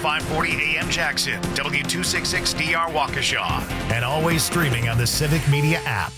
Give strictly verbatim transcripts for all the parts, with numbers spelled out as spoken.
five forty A M Jackson, W two sixty-six D R Waukesha, and always streaming on the Civic Media app.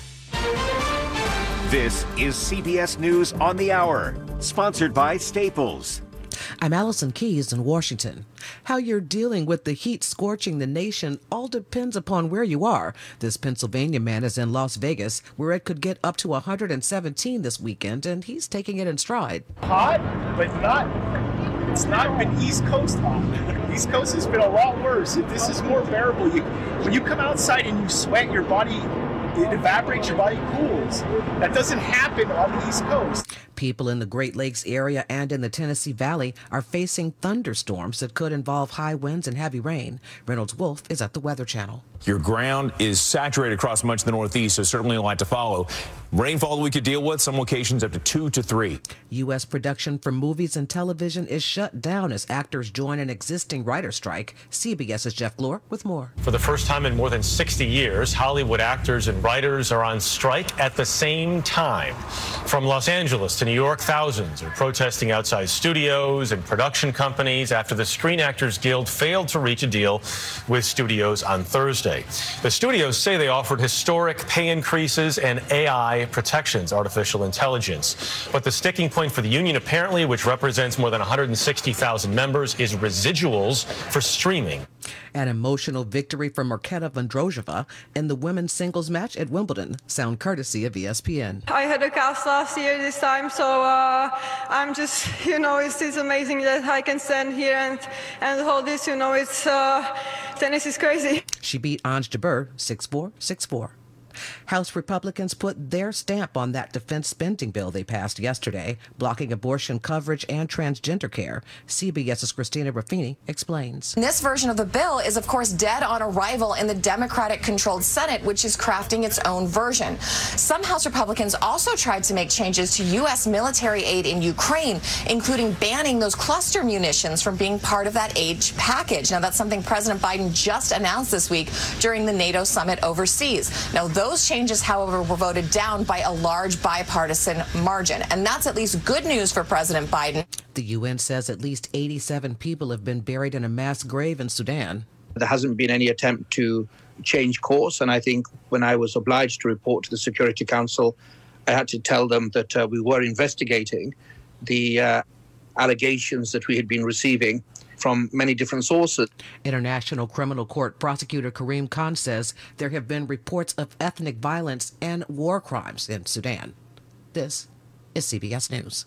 This is C B S News on the Hour, sponsored by Staples. I'm Allison Keyes in Washington. How you're dealing with the heat scorching the nation all depends upon where you are. This Pennsylvania man is in Las Vegas, where it could get up to one hundred seventeen this weekend, and he's taking it in stride. Hot, but not, it's not been East Coast hot. East Coast has been a lot worse. This is more bearable. You, when you come outside and you sweat, your body, it evaporates, your body cools. That doesn't happen on the East Coast. People in the Great Lakes area and in the Tennessee Valley are facing thunderstorms that could involve high winds and heavy rain. Reynolds Wolf is at the Weather Channel. Your ground is saturated across much of the Northeast, so certainly a lot to follow. Rainfall we could deal with, some locations up to two to three. U S production for movies and television is shut down as actors join an existing writer strike. CBS's Jeff Glor with more. For the first time in more than sixty years, Hollywood actors and writers are on strike at the same time. From Los Angeles to New York, thousands are protesting outside studios and production companies after the Screen Actors Guild failed to reach a deal with studios on Thursday. The studios say they offered historic pay increases and A I protections, artificial intelligence. But the sticking point for the union, apparently, which represents more than one hundred sixty thousand members, is residuals for streaming. An emotional victory for Marketa Vondrousova in the women's singles match at Wimbledon. Sound courtesy of E S P N. I had a cast last year this time, so uh, I'm just, you know, it's, it's amazing that I can stand here and, and hold this, you know, it's, uh, tennis is crazy. She beat Ange Jabeur six four, six four. House Republicans put their stamp on that defense spending bill they passed yesterday, blocking abortion coverage and transgender care. CBS's Christina Ruffini explains. This version of the bill is, of course, dead on arrival in the Democratic-controlled Senate, which is crafting its own version. Some House Republicans also tried to make changes to U S military aid in Ukraine, including banning those cluster munitions from being part of that aid package. Now, that's something President Biden just announced this week during the NATO summit overseas. Now, those changes, however, were voted down by a large bipartisan margin. And that's at least good news for President Biden. The U N says at least eighty-seven people have been buried in a mass grave in Sudan. There hasn't been any attempt to change course. And I think when I was obliged to report to the Security Council, I had to tell them that uh, we were investigating the uh, allegations that we had been receiving from many different sources. International Criminal Court prosecutor Karim Khan says there have been reports of ethnic violence and war crimes in Sudan. This is C B S News.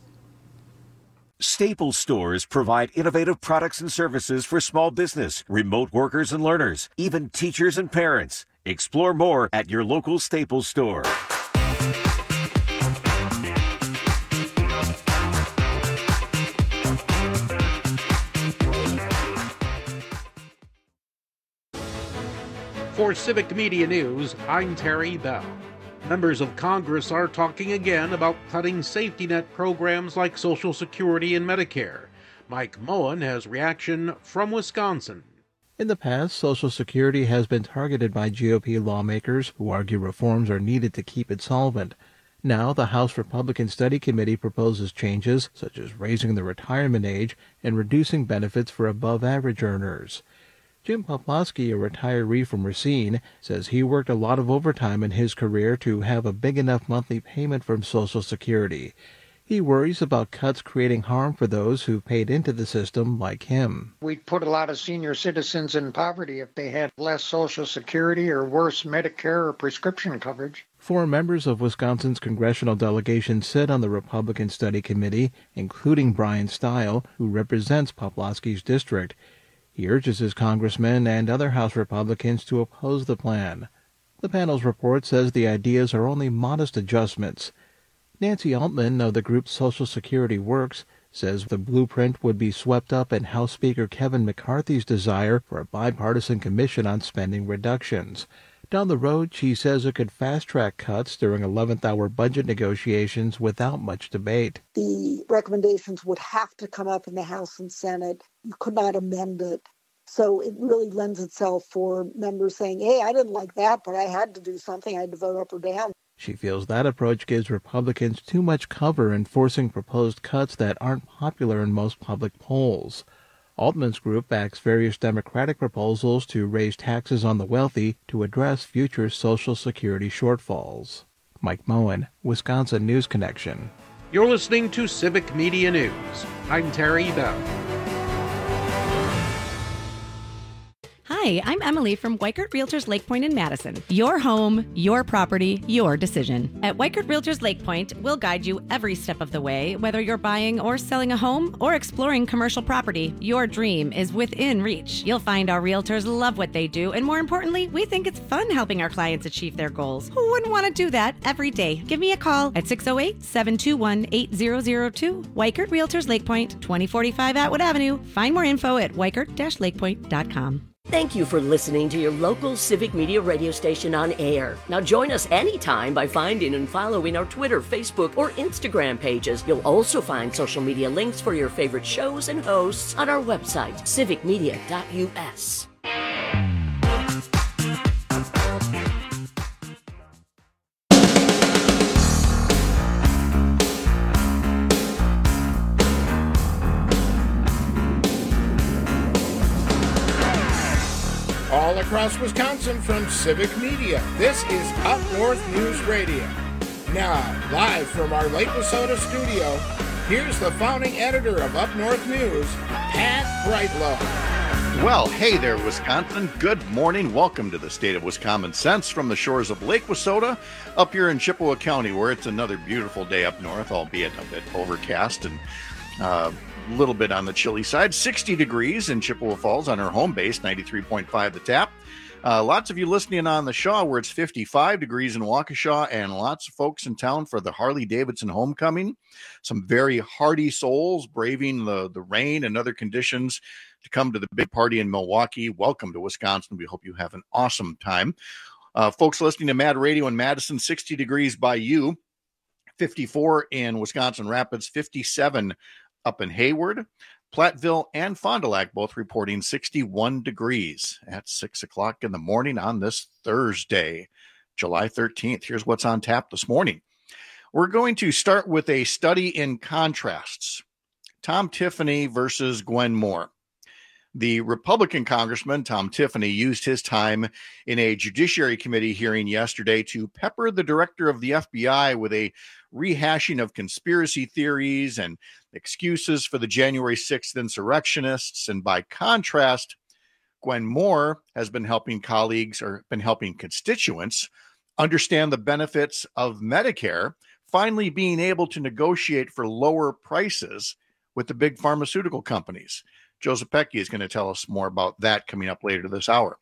Staples stores provide innovative products and services for small business, remote workers and learners, even teachers and parents. Explore more at your local Staples store. For Civic Media News, I'm Terry Bell. Members of Congress are talking again about cutting safety net programs like Social Security and Medicare. Mike Moen has reaction from Wisconsin. In the past, Social Security has been targeted by G O P lawmakers who argue reforms are needed to keep it solvent. Now, the House Republican Study Committee proposes changes, such as raising the retirement age and reducing benefits for above-average earners. Jim Poplawski, a retiree from Racine, says he worked a lot of overtime in his career to have a big enough monthly payment from Social Security. He worries about cuts creating harm for those who paid into the system like him. We'd put a lot of senior citizens in poverty if they had less Social Security or worse Medicare or prescription coverage. Four members of Wisconsin's congressional delegation sit on the Republican Study Committee, including Brian Stile, who represents Poplawski's district. He urges his congressmen and other House Republicans to oppose the plan. The panel's report says the ideas are only modest adjustments. Nancy Altman of the group Social Security Works says the blueprint would be swept up in House Speaker Kevin McCarthy's desire for a bipartisan commission on spending reductions. Down the road, she says it could fast-track cuts during eleventh hour budget negotiations without much debate. The recommendations would have to come up in the House and Senate. You could not amend it. So it really lends itself for members saying, hey, I didn't like that, but I had to do something. I had to vote up or down. She feels that approach gives Republicans too much cover in forcing proposed cuts that aren't popular in most public polls. Altman's group backs various Democratic proposals to raise taxes on the wealthy to address future Social Security shortfalls. Mike Moen, Wisconsin News Connection. You're listening to Civic Media News. I'm Terry Bell. Hi, I'm Emily from Weichert Realtors Lake Point in Madison. Your home, your property, your decision. At Weichert Realtors Lake Point, we'll guide you every step of the way, whether you're buying or selling a home or exploring commercial property. Your dream is within reach. You'll find our realtors love what they do, and more importantly, we think it's fun helping our clients achieve their goals. Who wouldn't want to do that every day? Give me a call at six oh eight, seven two one, eight zero zero two. Weichert Realtors Lake Point, twenty forty-five Atwood Avenue. Find more info at weichert dash lake point dot com. Thank you for listening to your local Civic Media radio station on air. Now join us anytime by finding and following our Twitter, Facebook, or Instagram pages. You'll also find social media links for your favorite shows and hosts on our website, civic media dot u s. All across Wisconsin from Civic Media, this is Up North News Radio. Now, live from our Lake Wissota studio, here's the founding editor of Up North News, Pat Brightlow. Well, hey there, Wisconsin. Good morning. Welcome to the State of Wisconsin Sense from the shores of Lake Wissota up here in Chippewa County, where it's another beautiful day up north, albeit a bit overcast and uh, a little bit on the chilly side. sixty degrees in Chippewa Falls on our home base, ninety-three point five the tap. Uh, lots of you listening on the Shaw, where it's fifty-five degrees in Waukesha, and lots of folks in town for the Harley-Davidson homecoming. Some very hardy souls braving the, the rain and other conditions to come to the big party in Milwaukee. Welcome to Wisconsin. We hope you have an awesome time. Uh, folks listening to Mad Radio in Madison, sixty degrees by you, fifty-four in Wisconsin Rapids, fifty-seven up in Hayward. Platteville and Fond du Lac both reporting sixty-one degrees at six o'clock in the morning on this Thursday, July thirteenth. Here's what's on tap this morning. We're going to start with a study in contrasts. Tom Tiffany versus Gwen Moore. The Republican Congressman, Tom Tiffany, used his time in a Judiciary Committee hearing yesterday to pepper the director of the F B I with a rehashing of conspiracy theories and excuses for the January sixth insurrectionists. And by contrast, Gwen Moore has been helping colleagues or been helping constituents understand the benefits of Medicare, finally being able to negotiate for lower prices with the big pharmaceutical companies. Joseph Pecky is going to tell us more about that coming up later this hour.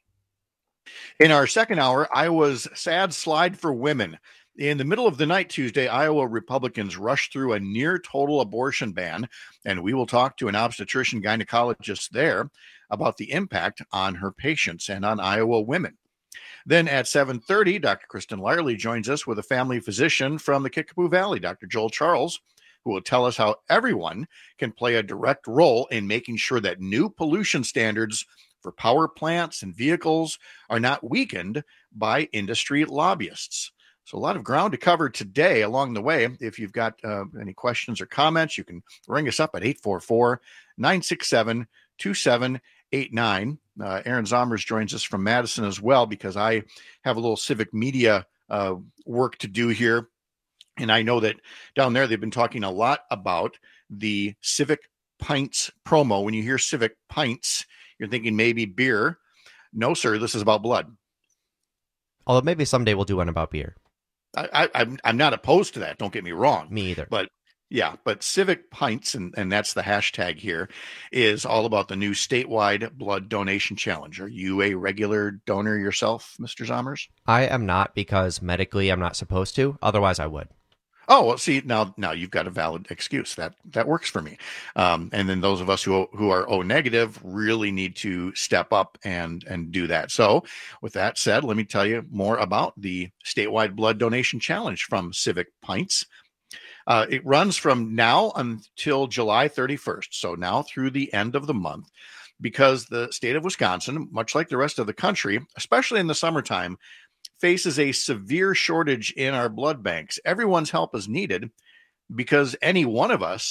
In our second hour, Iowa's sad slide for women. In the middle of the night Tuesday, Iowa Republicans rushed through a near-total abortion ban, and we will talk to an obstetrician gynecologist there about the impact on her patients and on Iowa women. Then at seven thirty, Doctor Kristen Lyerly joins us with a family physician from the Kickapoo Valley, Doctor Joel Charles, who will tell us how everyone can play a direct role in making sure that new pollution standards for power plants and vehicles are not weakened by industry lobbyists. So a lot of ground to cover today along the way. If you've got uh, any questions or comments, you can ring us up at eight four four, nine six seven, two seven eight nine. Uh, Aaron Zomers joins us from Madison as well, because I have a little civic media uh, work to do here. And I know that down there, they've been talking a lot about the Civic Pints promo. When you hear Civic Pints, you're thinking maybe beer. No, sir, this is about blood. Although maybe someday we'll do one about beer. I, I, I'm I'm not opposed to that. Don't get me wrong. Me either. But yeah, but Civic Pints, and, and that's the hashtag here, is all about the new statewide blood donation challenge. Are you a regular donor yourself, Mister Zomers? I am not, because medically I'm not supposed to. Otherwise, I would. Oh, well, see, now now you've got a valid excuse. That that works for me. Um, and then those of us who who are O negative really need to step up and and do that. So with that said, let me tell you more about the statewide blood donation challenge from Civic Pints. Uh, it runs from now until July thirty-first. So now through the end of the month, because the state of Wisconsin, much like the rest of the country, especially in the summertime, faces a severe shortage in our blood banks. Everyone's help is needed, because any one of us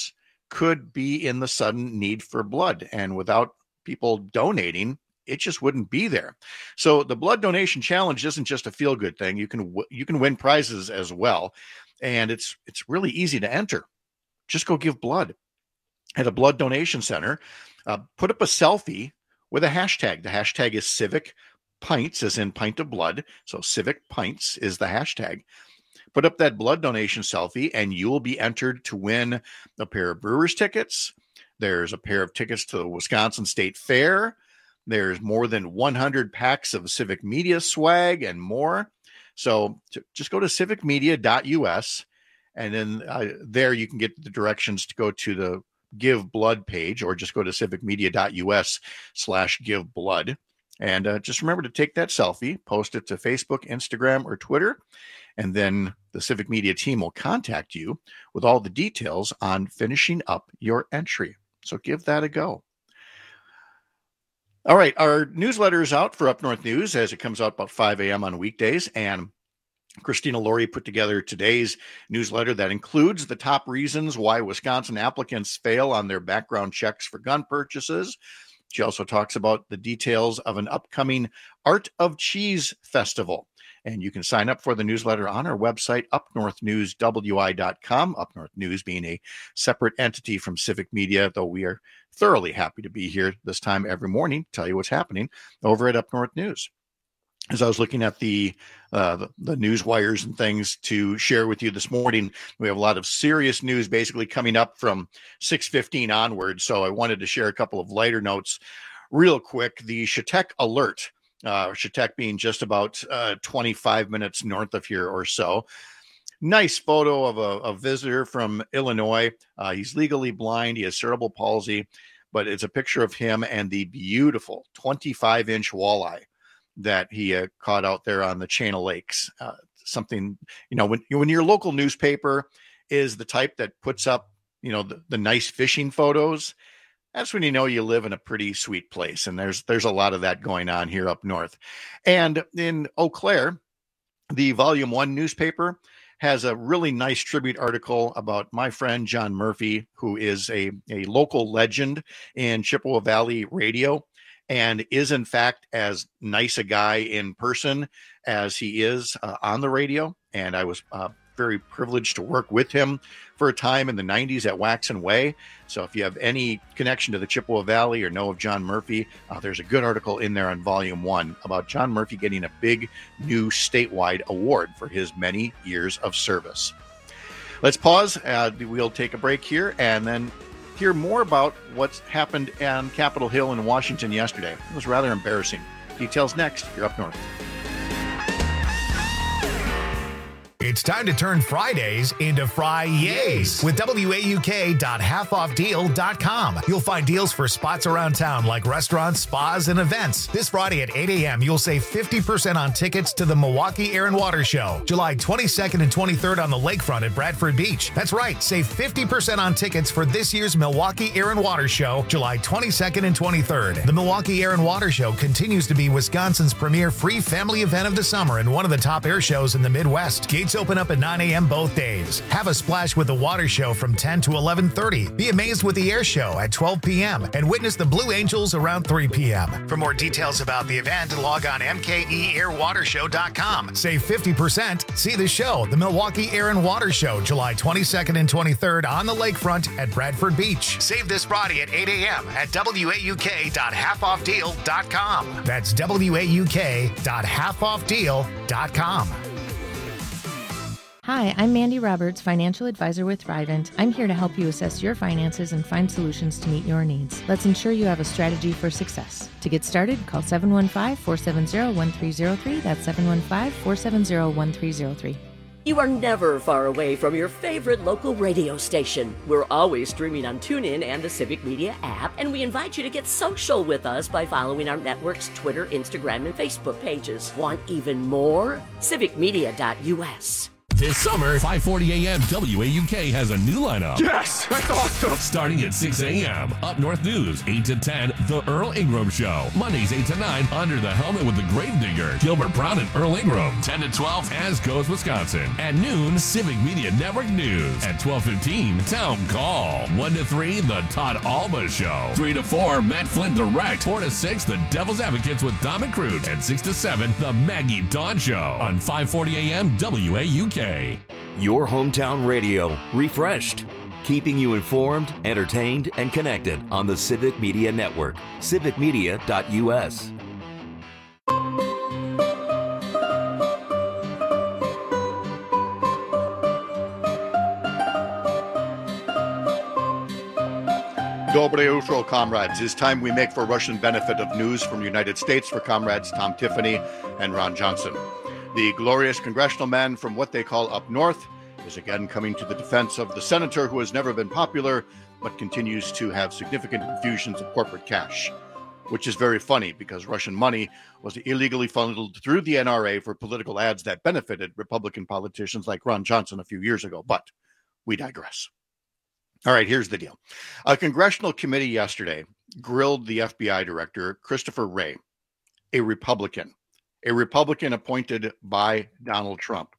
could be in the sudden need for blood. And without people donating, it just wouldn't be there. So the blood donation challenge isn't just a feel-good thing. You can you can win prizes as well, and it's it's really easy to enter. Just go give blood at a blood donation center. Uh, put up a selfie with a hashtag. The hashtag is Civic Pints, as in pint of blood. So Civic Pints is the hashtag. Put up that blood donation selfie, and you will be entered to win a pair of Brewers tickets. There's a pair of tickets to the Wisconsin State Fair. There's more than one hundred packs of Civic Media swag and more. So to, just go to civic media dot U S, and then uh, there you can get the directions to go to the Give Blood page, or just go to civic media dot U S slash give blood. And uh, just remember to take that selfie, post it to Facebook, Instagram, or Twitter, and then the Civic Media team will contact you with all the details on finishing up your entry. So give that a go. All right, our newsletter is out for Up North News as it comes out about five a.m. on weekdays, and Christina Laurie put together today's newsletter that includes the top reasons why Wisconsin applicants fail on their background checks for gun purchases. She also talks about the details of an upcoming Art of Cheese festival. And you can sign up for the newsletter on our website, up north news w i dot com. Up North News being a separate entity from Civic Media, though we are thoroughly happy to be here this time every morning to tell you what's happening over at Up North News. As I was looking at the, uh, the the news wires and things to share with you this morning, we have a lot of serious news basically coming up from six fifteen onward. So I wanted to share a couple of lighter notes real quick. The Chautauqua Alert, uh, Chautauqua being just about uh, twenty-five minutes north of here or so. Nice photo of a, a visitor from Illinois. Uh, he's legally blind. He has cerebral palsy, but it's a picture of him and the beautiful twenty-five inch walleye that he uh, caught out there on the chain of lakes. Uh, something, you know, when, when your local newspaper is the type that puts up, you know, the, the nice fishing photos, that's when you know you live in a pretty sweet place. And there's there's a lot of that going on here up north. And in Eau Claire, the Volume One newspaper has a really nice tribute article about my friend John Murphy, who is a, a local legend in Chippewa Valley radio, and is in fact as nice a guy in person as he is uh, on the radio. And I was uh, very privileged to work with him for a time in the nineties at Wax and Way. So if you have any connection to the Chippewa Valley or know of John Murphy, uh, there's a good article in there on Volume One about John Murphy getting a big new statewide award for his many years of service. Let's pause. Uh, we'll take a break here and then hear more about what's happened on Capitol Hill in Washington yesterday. It was rather embarrassing. Details next. You're Up North. It's time to turn Fridays into Fri-Yays with W A U K dot half off deal dot com. You'll find deals for spots around town like restaurants, spas, and events. This Friday at eight a.m., you'll save fifty percent on tickets to the Milwaukee Air and Water Show, July twenty-second and twenty-third on the lakefront at Bradford Beach. That's right, save fifty percent on tickets for this year's Milwaukee Air and Water Show, July twenty-second and twenty-third. The Milwaukee Air and Water Show continues to be Wisconsin's premier free family event of the summer and one of the top air shows in the Midwest. Gates open up at nine a.m. both days. Have a splash with the water show from ten to eleven thirty. Be amazed with the air show at twelve p.m. and witness the Blue Angels around three p.m. For more details about the event, log on m k e air water show dot com. Save fifty percent. See the show, the Milwaukee Air and Water Show, July twenty-second and twenty-third on the lakefront at Bradford Beach. Save this Friday at eight a.m. at w a u k dot half off deal dot com. That's w a u k dot half off deal dot com. Hi, I'm Mandy Roberts, financial advisor with Thrivent. I'm here to help you assess your finances and find solutions to meet your needs. Let's ensure you have a strategy for success. To get started, call seven one five, four seven zero, one three zero three. That's seven one five, four seven zero, one three zero three. You are never far away from your favorite local radio station. We're always streaming on TuneIn and the Civic Media app, and we invite you to get social with us by following our network's Twitter, Instagram, and Facebook pages. Want even more? civic media dot U S. This summer, five forty a.m. W A U K has a new lineup. Yes, that's awesome. Starting at six a.m. Up North News, eight to ten, The Earl Ingram Show. Mondays, eight to nine, Under the Helmet with the Gravedigger, Gilbert Brown and Earl Ingram. ten to twelve, As Goes Wisconsin. At noon, Civic Media Network News. At twelve fifteen, Town Call. one to three, The Todd Alba Show. three to four, Matt Flynn Direct. four to six, The Devil's Advocates with Dominic Cruz. And six to seven, The Maggie Dawn Show. On five forty a.m. W A U K. Your hometown radio, refreshed. Keeping you informed, entertained, and connected on the Civic Media Network. civic media dot u s. Dobre utro, comrades. It's time we make for Russian benefit of news from the United States for comrades Tom Tiffany and Ron Johnson. The glorious congressional man from what they call up north is again coming to the defense of the senator who has never been popular but continues to have significant infusions of corporate cash, which is very funny because Russian money was illegally funneled through the N R A for political ads that benefited Republican politicians like Ron Johnson a few years ago. But we digress. All right, here's the deal. A congressional committee yesterday grilled the F B I director, Christopher Wray, a Republican. A Republican appointed by Donald Trump.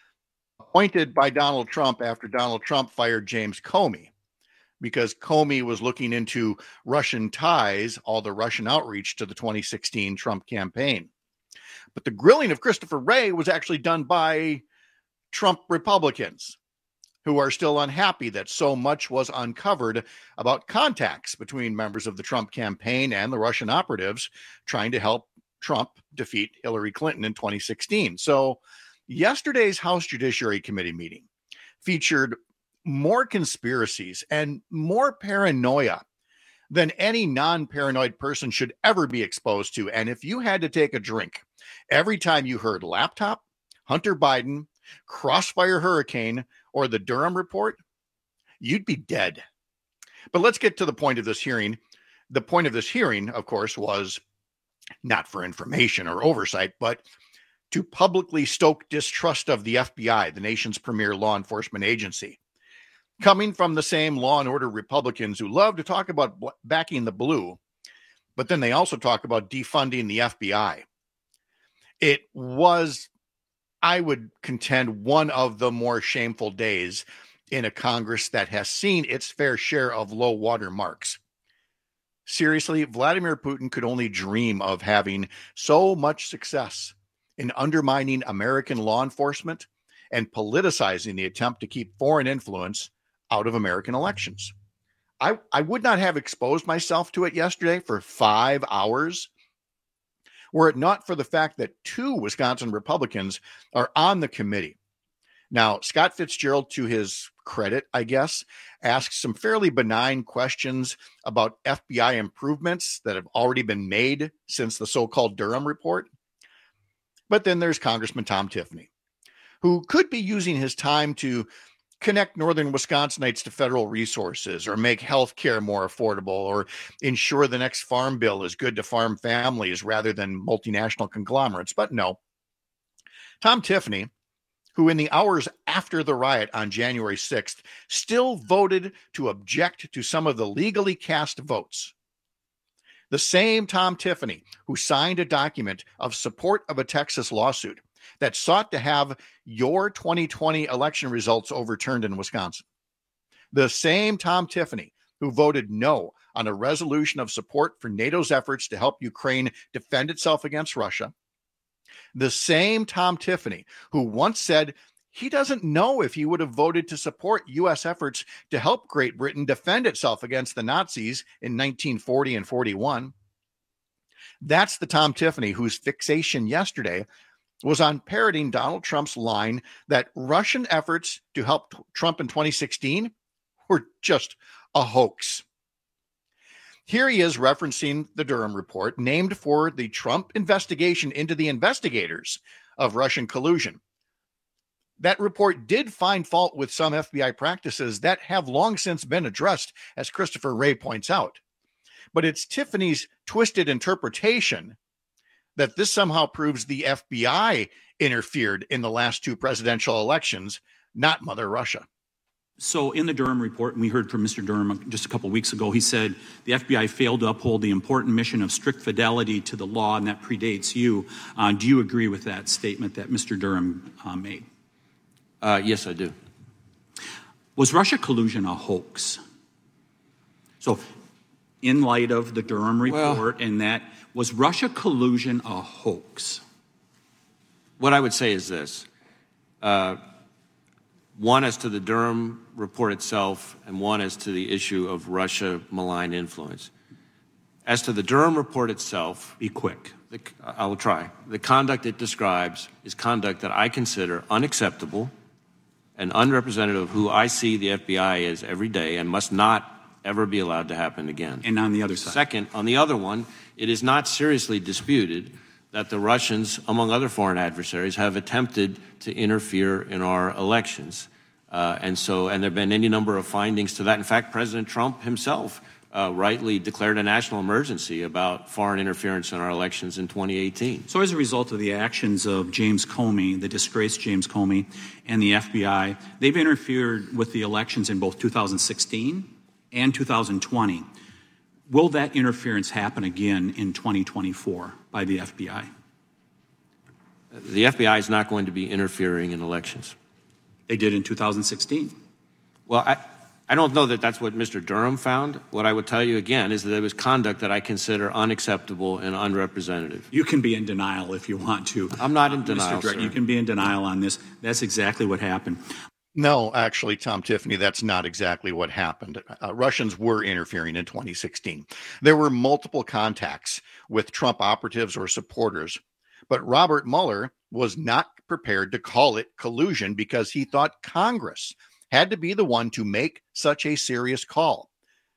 Appointed by Donald Trump after Donald Trump fired James Comey because Comey was looking into Russian ties, all the Russian outreach to the twenty sixteen Trump campaign. But the grilling of Christopher Wray was actually done by Trump Republicans who are still unhappy that so much was uncovered about contacts between members of the Trump campaign and the Russian operatives trying to help Trump defeat Hillary Clinton in twenty sixteen. So yesterday's House Judiciary Committee meeting featured more conspiracies and more paranoia than any non-paranoid person should ever be exposed to. And if you had to take a drink every time you heard laptop, Hunter Biden, Crossfire Hurricane, or the Durham Report, you'd be dead. But let's get to the point of this hearing. The point of this hearing, of course, was not for information or oversight, but to publicly stoke distrust of the F B I, the nation's premier law enforcement agency. Coming from the same law and order Republicans who love to talk about backing the blue, but then they also talk about defunding the F B I. It was, I would contend, one of the more shameful days in a Congress that has seen its fair share of low water marks. Seriously, Vladimir Putin could only dream of having so much success in undermining American law enforcement and politicizing the attempt to keep foreign influence out of American elections. I, I would not have exposed myself to it yesterday for five hours were it not for the fact that two Wisconsin Republicans are on the committee. Now, Scott Fitzgerald, to his credit, I guess, asked some fairly benign questions about F B I improvements that have already been made since the so-called Durham Report. But then there's Congressman Tom Tiffany, who could be using his time to connect northern Wisconsinites to federal resources or make health care more affordable or ensure the next farm bill is good to farm families rather than multinational conglomerates. But no, Tom Tiffany, who in the hours after the riot on January sixth still voted to object to some of the legally cast votes. The same Tom Tiffany who signed a document of support of a Texas lawsuit that sought to have your twenty twenty election results overturned in Wisconsin. The same Tom Tiffany who voted no on a resolution of support for NATO's efforts to help Ukraine defend itself against Russia. The same Tom Tiffany who once said he doesn't know if he would have voted to support U S efforts to help Great Britain defend itself against the Nazis in nineteen forty and forty-one. That's the Tom Tiffany whose fixation yesterday was on parroting Donald Trump's line that Russian efforts to help Trump in twenty sixteen were just a hoax. Here he is referencing the Durham Report, named for the Trump investigation into the investigators of Russian collusion. That report did find fault with some F B I practices that have long since been addressed, as Christopher Wray points out. But it's Tiffany's twisted interpretation that this somehow proves the F B I interfered in the last two presidential elections, not Mother Russia. So in the Durham report, and we heard from Mister Durham just a couple of weeks ago, he said the F B I failed to uphold the important mission of strict fidelity to the law, and that predates you. Uh, do you agree with that statement that Mister Durham uh, made? Uh, yes, I do. Was Russia collusion a hoax? So in light of the Durham report well, and that, was Russia collusion a hoax? What I would say is this. Uh, One as to the Durham report itself, and one as to the issue of Russia malign influence. As to the Durham report itself, be quick. The, I will try. The conduct it describes is conduct that I consider unacceptable and unrepresentative of who I see the F B I as every day, and must not ever be allowed to happen again. And on the other side. Second, on the other one, it is not seriously disputed that the Russians, among other foreign adversaries, have attempted to interfere in our elections. Uh, and so, and there have been any number of findings to that. In fact, President Trump himself uh, rightly declared a national emergency about foreign interference in our elections in twenty eighteen. So as a result of the actions of James Comey, the disgraced James Comey, and the F B I, they've interfered with the elections in both two thousand sixteen and two thousand twenty. Will that interference happen again in twenty twenty-four by the F B I? The F B I is not going to be interfering in elections. They did in two thousand sixteen. Well, I, I don't know that that's what Mister Durham found. What I would tell you again is that it was conduct that I consider unacceptable and unrepresentative. You can be in denial if you want to. I'm not in uh, denial, Mister Director, sir. You can be in denial on this. That's exactly what happened. No, actually, Tom Tiffany, that's not exactly what happened. Uh, Russians were interfering in twenty sixteen. There were multiple contacts with Trump operatives or supporters, but Robert Mueller was not prepared to call it collusion because he thought Congress had to be the one to make such a serious call.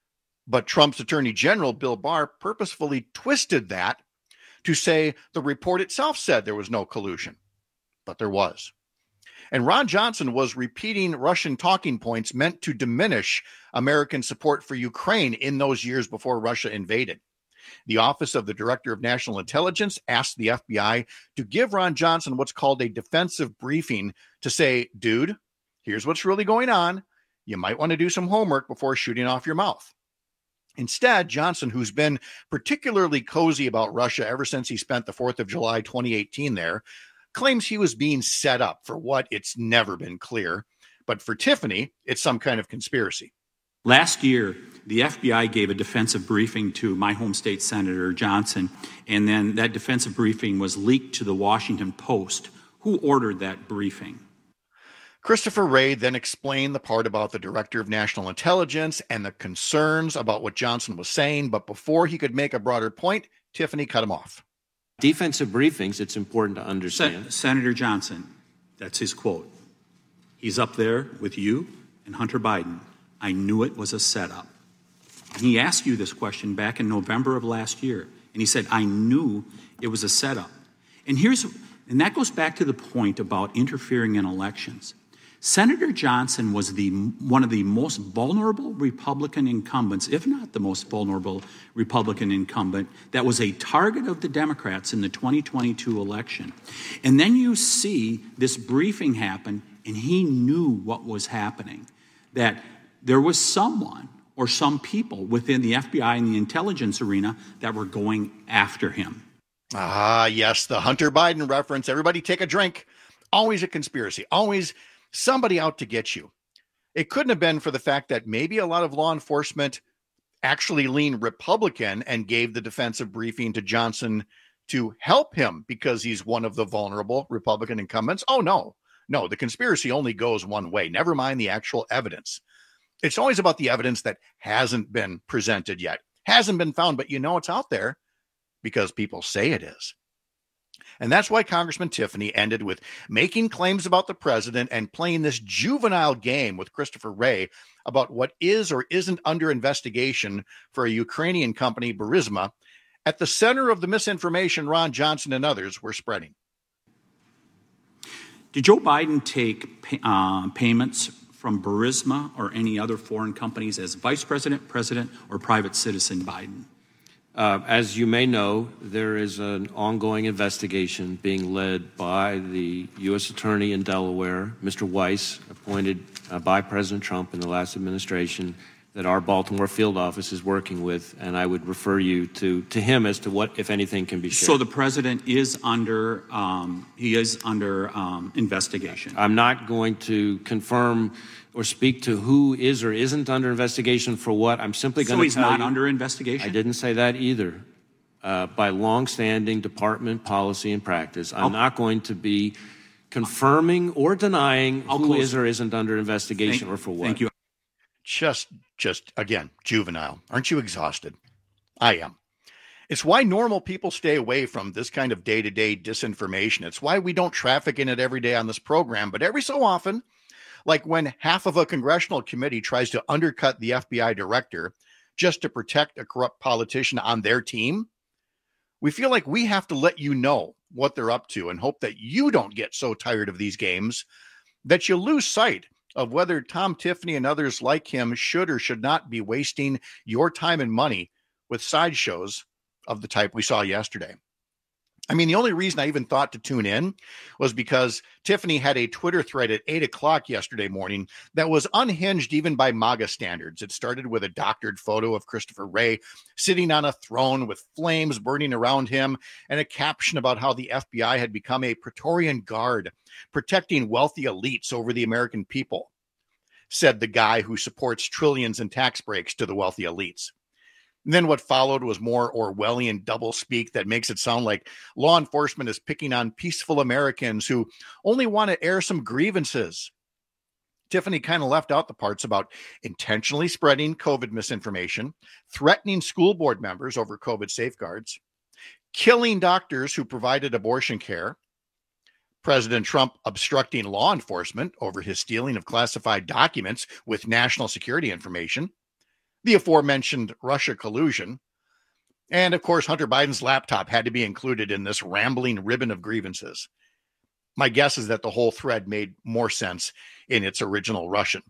But Trump's Attorney General, Bill Barr, purposefully twisted that to say the report itself said there was no collusion, but there was. And Ron Johnson was repeating Russian talking points meant to diminish American support for Ukraine in those years before Russia invaded. The Office of the Director of National Intelligence asked the F B I to give Ron Johnson what's called a defensive briefing to say, dude, here's what's really going on. You might want to do some homework before shooting off your mouth. Instead, Johnson, who's been particularly cozy about Russia ever since he spent the fourth of July twenty eighteen there, claims he was being set up for what it's never been clear. But for Tiffany, it's some kind of conspiracy. Last year, the F B I gave a defensive briefing to my home state Senator Johnson, and then that defensive briefing was leaked to the Washington Post. Who ordered that briefing? Christopher Wray then explained the part about the Director of National Intelligence and the concerns about what Johnson was saying, but before he could make a broader point, Tiffany cut him off. Defensive briefings, it's important to understand. Sen- Senator Johnson, that's his quote. He's up there with you and Hunter Biden. I knew it was a setup. And he asked you this question back in November of last year, and he said, I knew it was a setup. And here's, and that goes back to the point about interfering in elections. Senator Johnson was the one of the most vulnerable Republican incumbents, if not the most vulnerable Republican incumbent, that was a target of the Democrats in the twenty twenty-two election. And then you see this briefing happen, and he knew what was happening, that there was someone or some people within the F B I and the intelligence arena that were going after him. Ah, yes, the Hunter Biden reference. Everybody take a drink. Always a conspiracy. Always somebody out to get you. It couldn't have been for the fact that maybe a lot of law enforcement actually leaned Republican and gave the defensive briefing to Johnson to help him because he's one of the vulnerable Republican incumbents. Oh, no, no, the conspiracy only goes one way. Never mind the actual evidence. It's always about the evidence that hasn't been presented yet, hasn't been found, but you know it's out there because people say it is. And that's why Congressman Tiffany ended with making claims about the president and playing this juvenile game with Christopher Wray about what is or isn't under investigation for a Ukrainian company, Burisma, at the center of the misinformation Ron Johnson and others were spreading. Did Joe Biden take pay, uh, payments from Burisma or any other foreign companies as vice president, president, or private citizen Biden? Uh, as you may know, there is an ongoing investigation being led by the U S Attorney in Delaware, Mister Weiss, appointed uh, by President Trump in the last administration, that our Baltimore field office is working with, and I would refer you to, to him as to what, if anything, can be shared. So the president is under um, he is under um, investigation. I'm not going to confirm or speak to who is or isn't under investigation for what. I'm simply going so to he's tell not you, under investigation? I didn't say that either. Uh, by long-standing department policy and practice, I'm I'll, not going to be confirming or denying I'll who is or isn't under investigation thank, or for what. Thank you. Just, just again, juvenile. Aren't you exhausted? I am. It's why normal people stay away from this kind of day-to-day disinformation. It's why we don't traffic in it every day on this program. But every so often, like when half of a congressional committee tries to undercut the F B I director just to protect a corrupt politician on their team, we feel like we have to let you know what they're up to and hope that you don't get so tired of these games that you lose sight of whether Tom Tiffany and others like him should or should not be wasting your time and money with sideshows of the type we saw yesterday. I mean, the only reason I even thought to tune in was because Tiffany had a Twitter thread at eight o'clock yesterday morning that was unhinged even by MAGA standards. It started with a doctored photo of Christopher Wray sitting on a throne with flames burning around him and a caption about how the F B I had become a Praetorian Guard protecting wealthy elites over the American people, said the guy who supports trillions in tax breaks to the wealthy elites. And then what followed was more Orwellian doublespeak that makes it sound like law enforcement is picking on peaceful Americans who only want to air some grievances. Tiffany kind of left out the parts about intentionally spreading COVID misinformation, threatening school board members over COVID safeguards, killing doctors who provided abortion care, President Trump obstructing law enforcement over his stealing of classified documents with national security information, the aforementioned Russia collusion, and of course, Hunter Biden's laptop had to be included in this rambling ribbon of grievances. My guess is that the whole thread made more sense in its original Russian.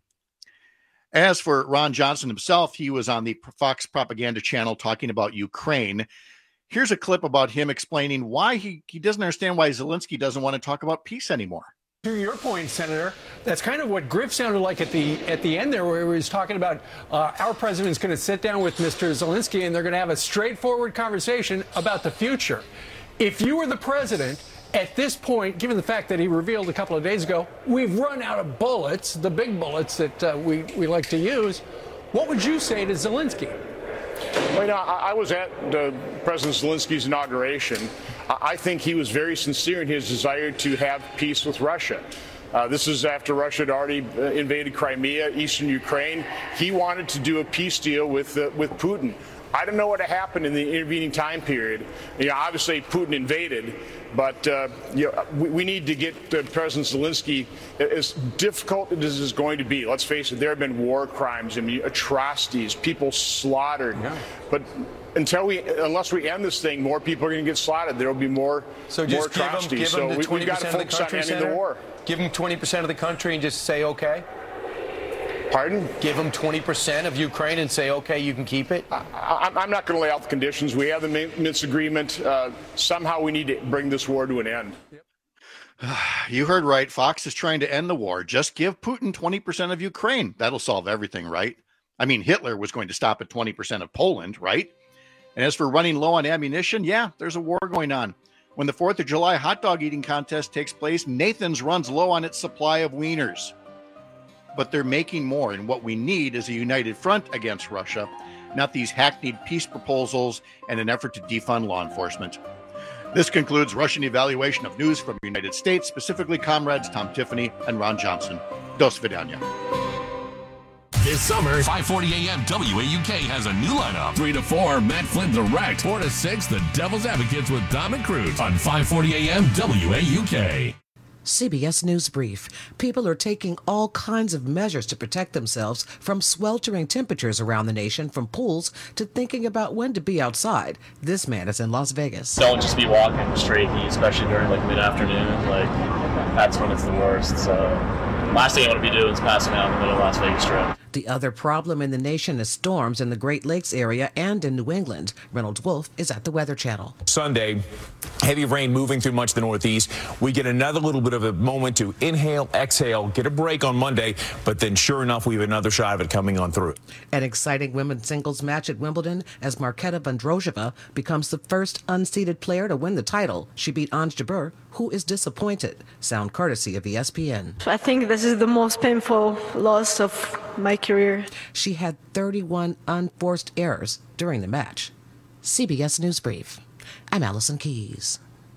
As for Ron Johnson himself, he was on the Fox propaganda channel talking about Ukraine. Here's a clip about him explaining why he, he doesn't understand why Zelensky doesn't want to talk about peace anymore. To your point, Senator, that's kind of what Griff sounded like at the at the end there, where he was talking about uh, our president's going to sit down with Mister Zelensky and they're going to have a straightforward conversation about the future. If you were the president at this point, given the fact that he revealed a couple of days ago, we've run out of bullets, the big bullets that uh, we, we like to use, what would you say to Zelensky? Well, you know, I, I was at uh, President Zelensky's inauguration. I think he was very sincere in his desire to have peace with Russia. Uh, this is after Russia had already uh, invaded Crimea, eastern Ukraine. He wanted to do a peace deal with uh, with Putin. I don't know what happened in the intervening time period. You know, obviously Putin invaded, but uh, you know, we, we need to get uh, President Zelensky, as difficult as this is going to be. Let's face it, there have been war crimes, I mean, atrocities, people slaughtered. Yeah. But until we, unless we end this thing, more people are going to get slaughtered. There will be more, so more just give atrocities. Them, give so them we, the we've got to focus on ending the war. Give them twenty percent of the country and just say okay. Pardon? Give them twenty percent of Ukraine and say, okay, you can keep it? I, I'm not going to lay out the conditions. We have the Minsk agreement. Uh, somehow we need to bring this war to an end. You heard right. Fox is trying to end the war. Just give Putin twenty percent of Ukraine. That'll solve everything, right? I mean, Hitler was going to stop at twenty percent of Poland, right? And as for running low on ammunition, yeah, there's a war going on. When the fourth of July hot dog eating contest takes place, Nathan's runs low on its supply of wieners. But they're making more, and what we need is a united front against Russia, not these hackneyed peace proposals and an effort to defund law enforcement. This concludes Russian evaluation of news from the United States, specifically comrades Tom Tiffany and Ron Johnson. Do svidaniya. This summer, five forty a.m. W A U K has a new lineup. three to four, Matt Flynn Direct. four to six, The Devil's Advocates with Dominic Cruz on five forty a.m. W A U K. C B S News Brief. People are taking all kinds of measures to protect themselves from sweltering temperatures around the nation, from pools to thinking about when to be outside. This man is in Las Vegas. Don't just be walking straight heat, especially during like mid-afternoon. Like, that's when it's the worst. So last thing I want to be doing is passing out in the middle of Las Vegas Strip. The other problem in the nation is storms in the Great Lakes area and in New England. Reynolds Wolf is at the Weather Channel. Sunday, heavy rain moving through much of the Northeast. We get another little bit of a moment to inhale, exhale, get a break on Monday, but then sure enough, we have another shot of it coming on through. An exciting women's singles match at Wimbledon as Marketa Vondrousova becomes the first unseeded player to win the title. She beat Ons Jabeur, who is disappointed. Sound courtesy of E S P N. I think this is the most painful loss of my career. She had thirty-one unforced errors during the match. C B S News Brief. I'm Allison Keyes.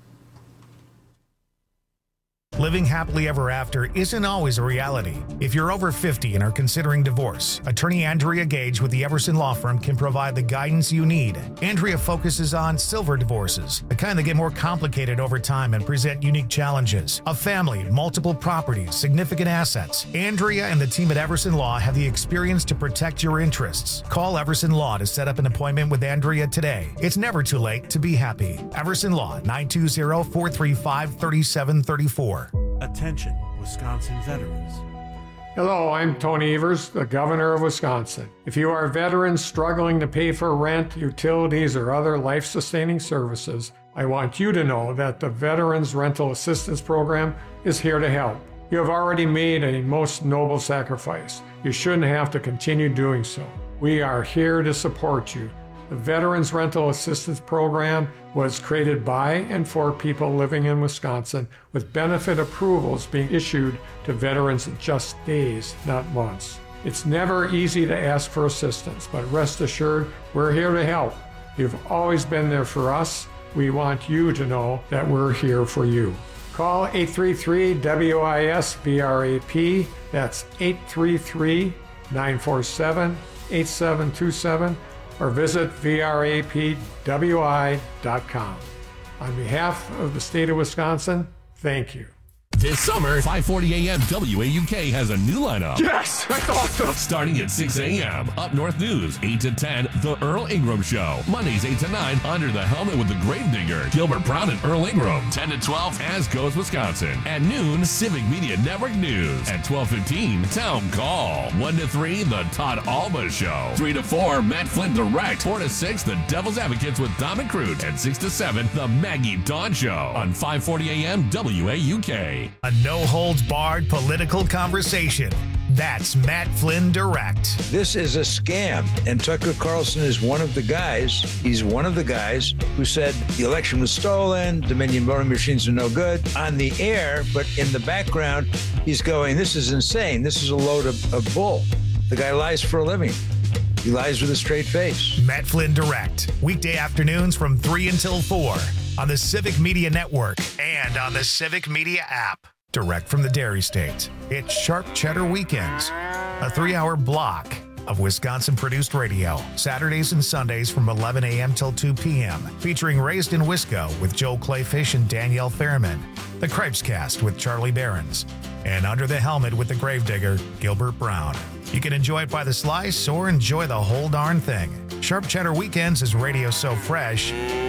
Living happily ever after isn't always a reality. If you're over fifty and are considering divorce, attorney Andrea Gage with the Everson Law Firm can provide the guidance you need. Andrea focuses on silver divorces, the kind that get more complicated over time and present unique challenges. A family, multiple properties, significant assets. Andrea and the team at Everson Law have the experience to protect your interests. Call Everson Law to set up an appointment with Andrea today. It's never too late to be happy. Everson Law, nine two zero, four three five, three seven three four. Attention, Wisconsin veterans. Hello, I'm Tony Evers, the governor of Wisconsin. If you are veterans struggling to pay for rent, utilities, or other life-sustaining services, I want you to know that the Veterans Rental Assistance Program is here to help. You have already made a most noble sacrifice. You shouldn't have to continue doing so. We are here to support you. The Veterans Rental Assistance Program was created by and for people living in Wisconsin, with benefit approvals being issued to veterans in just days, not months. It's never easy to ask for assistance, but rest assured, we're here to help. You've always been there for us. We want you to know that we're here for you. Call eight three three W I S V R A P. That's eight three three, nine four seven, eight seven two seven. or visit V R A P W I dot com. On behalf of the state of Wisconsin, thank you. This summer, five forty a.m. W A U K has a new lineup. Yes, that's awesome. Starting at six a.m. Up North News, eight to ten, The Earl Ingram Show. Mondays, eight to nine, Under the Helmet with the Gravedigger. Gilbert Brown and Earl Ingram. ten to twelve, As Goes Wisconsin. At noon, Civic Media Network News. At twelve fifteen, Town Call. one to three, The Todd Alba Show. three to four, Matt Flynn Direct. four to six, The Devil's Advocates with Dom and Crute. And six to seven, The Maggie Dawn Show. On five forty a.m. W A U K. A no-holds-barred political conversation. That's Matt Flynn Direct. This is a scam, and Tucker Carlson is one of the guys. He's one of the guys who said the election was stolen, Dominion voting machines are no good on the air, but in the background, he's going, this is insane. This is a load of, of bull. The guy lies for a living. He lies with a straight face. Matt Flynn Direct. Weekday afternoons from three until four on the Civic Media Network and on the Civic Media app. Direct from the Dairy State. It's Sharp Cheddar Weekends, a three-hour block of Wisconsin-produced radio, Saturdays and Sundays from eleven a.m. till two p.m., featuring Raised in Wisco with Joel Clayfish and Danielle Fairman, The Cripescast with Charlie Behrens, and Under the Helmet with the Gravedigger, Gilbert Brown. You can enjoy it by the slice or enjoy the whole darn thing. Sharp Cheddar Weekends is radio so fresh,